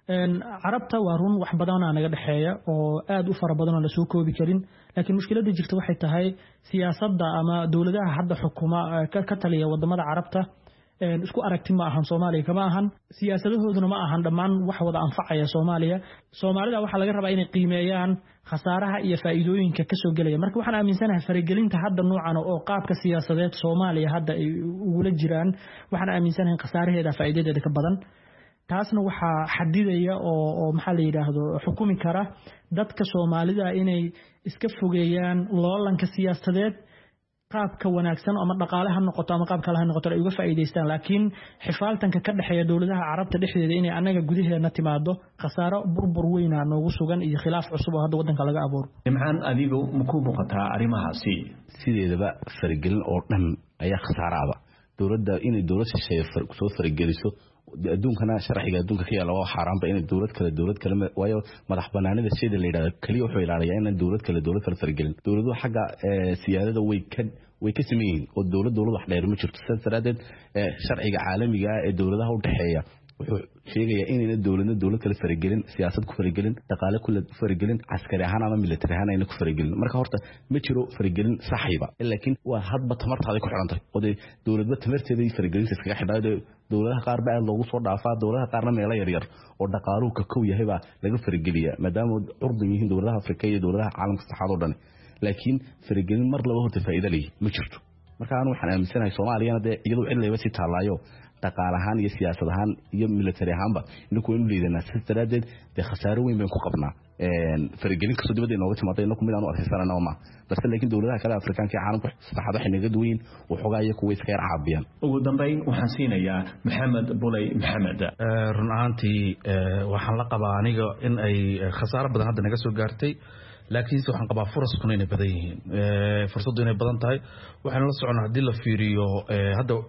carabta waa run wax badan naga dhaxeeya oo aad u fara badan oo la soo koobi karin, laakiin mushkiladda jirta waxay tahay siyaasadda ama dowladaha hadda xukuma ka taliya wadamada carabta isku aragti ma ahan Soomaaliya kama ahan, siyaasadahooduna ma ahan dhammaan wax wada anfacaya Soomaaliya. Soomaalida waxa laga rabaa inay qiimeeyaan khasaaraha iyo faa'iidooyinka ka soo galaya. marka waxaan aaminsanahay faragelinta hadda noocan oo qaabka siyaasadeed Soomaaliya hadda ay ugu la jiraan, waxaan aaminsanahay khasaaraheeda faa'iidadeeda ka badan. taasna waxa xadidaya oo maxaa la yiraahdo xukumi kara dadka Soomaalida inay iska fogeeyaan loolanka siyaasadeed qaabka wanaagsan ama dhaqaalaha noqoto ama qaab kale ha noqoto ay uga faa'iideystaan, laakiin xifaaltanka ka dhaxeeya dowladaha carabta dhexdeeda inay anaga gudaheena timaado khasaaro burbur weyn ah noogu sugan iyo khilaaf cusub oo hadda wadanka laga abuuro. Nimcaan adigu ma ku muuqataa arrimahaasi? sideedaba faragelin oo dhan ayaa khasaaraaba dowladda inay dowlad shisheeye soo farageliso adduunkana sharciga adduunka ka yaala waa xaraam ba in dowlad kale waayo madax banaanida sida la yiraahdo kaliya wuxuu ilaaliyaa in dowlad kale fargelin. dowladuhu xagga siyaadada way ka sameeyeen oo dowlad wax dheer ma jirto. sidaas daraadeed sharciga caalamiga ah ee dowladaha u dhaxeeya wuxuu sheegayaa in dowlad kale faragelin, siyaasad ku faragelin, dhaqaale ku faragelin, askari ahaan ama military ahaan ayna ku faragelin. marka horta ma jiro faragelin saxiiba, laakiin waa hadba tamartaada ku xiran tahay oo dowladba tamarteeda faragelinta iskaga xidhaado. dowladaha qaar baa loogu soo dhaafaa, dowladaha qaarna meelo yar oo dhaqaaluhu ka kow yahay baa laga farageliyaa maadaama urdan yihiin dowladaha Afrika iyo dowladaha caalamka saxaad oo dhan. laakiin faragelin mar laba horta faa'iido leh ma jirto. marka aan waxaan aaminsanahay Soomaaliyana iyadoo cid leeyahay si taalaayo dhaqaale ahaan iyo siyaasad ahaan iyo military ahaanba inagu waynu leedahay. sidaas daraadeed khasaaro weyn baan ku qabnaa faragelin kastoo dibadda inooga timaado inagu mid aan u arkaysanana ma balse laakiin dowladaha kale Afrikaanka ee caalamka saxaad waxay naga duwayn waxoogaa iyo kuwa iska yar caabiyaan. ugu dambeyn waxaan siinayaa Maxamed Bulay Maxamed. run ahaantii waxaan la qabaa aniga in ay khasaaro badan hadda naga soo gaartay, laakiin waxaan qabaa furaskuna inay badan yihiin, fursadu inay badan tahay. waxaan la soconaa haddii la fiiriyo hadda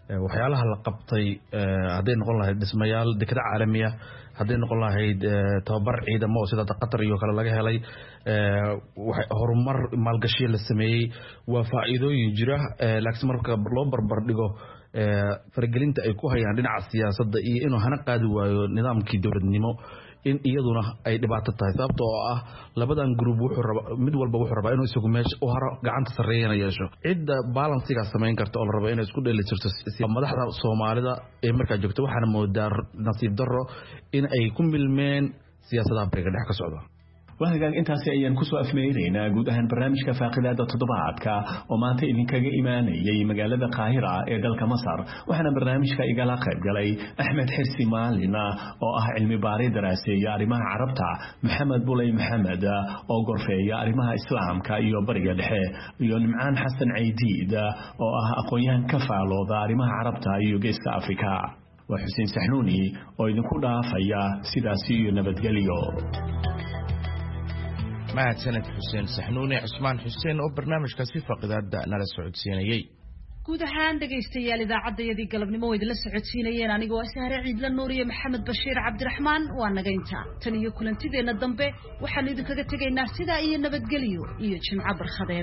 waxyaalaha la qabtay hadday noqon lahayd dhismayaal dekada caalamiya hadday noqon lahayd tababar ciidamo oo sida qatar iyo kale laga helay horumar maalgashiyo la sameeyey waa faa'iidooyin jira laakiin marka loo barbar dhigo faragelinta ay ku hayaan dhinaca siyaasadda iyo inuu hana qaadi waayo nidaamkii dowladnimo in iyaduna ay dhibaato tahay sababta oo ah labadan group mid walba wuxuu rabaa inuu isagu meesha u haro gacanta sarreeyana yeesho cidda balansiga samayn karta oo la rabo inay isku dheelitirto madaxda Soomaalida ee markaa joogto waxaana moodaa nasiib darro in ay ku milmeen siyaasadaha bariga dhex ka socda وهاجان intaasi ayaan ku soo afmeereynaa guud ahaan barnaamijka faaqidaada toddobaadka oo maanta idinkaga imaanayay magaalada Qaahira ee dalka Masar waxaana barnaamijka igala qayb galay Axmed Xirsi Maalin oo ah cilmi baare daraaseeya arrimaha Carabta Maxamed Bulay Maxamed oo gorfeeya arrimaha Islaamka iyo bariga dhexe iyo Nimcaan Xasan Ceydiid oo ah aqoonyahan ka faalooda arrimaha Carabta iyo Geeska Afrika waa Xuseen Saxnuuni oo idinku dhaafaya sidaasi iyo nabadgelyo mahadsaned xuseen saxnuuni cusmaan xuseen oo barnaamijkaasi faaqidaada nala socodsiinayay guud ahaan dhegaystayaal idaacadayadii galabnimo oo idinla socodsiinayeen anigoo Sahre Ciidla Nuur iyo Maxamed Bashiir Cabdiraxmaan waa naga inta tan iyo kulantideena dambe waxaan idinkaga tegaynaa sidaa iyo nabadgelyo iyo jimco barkhadeed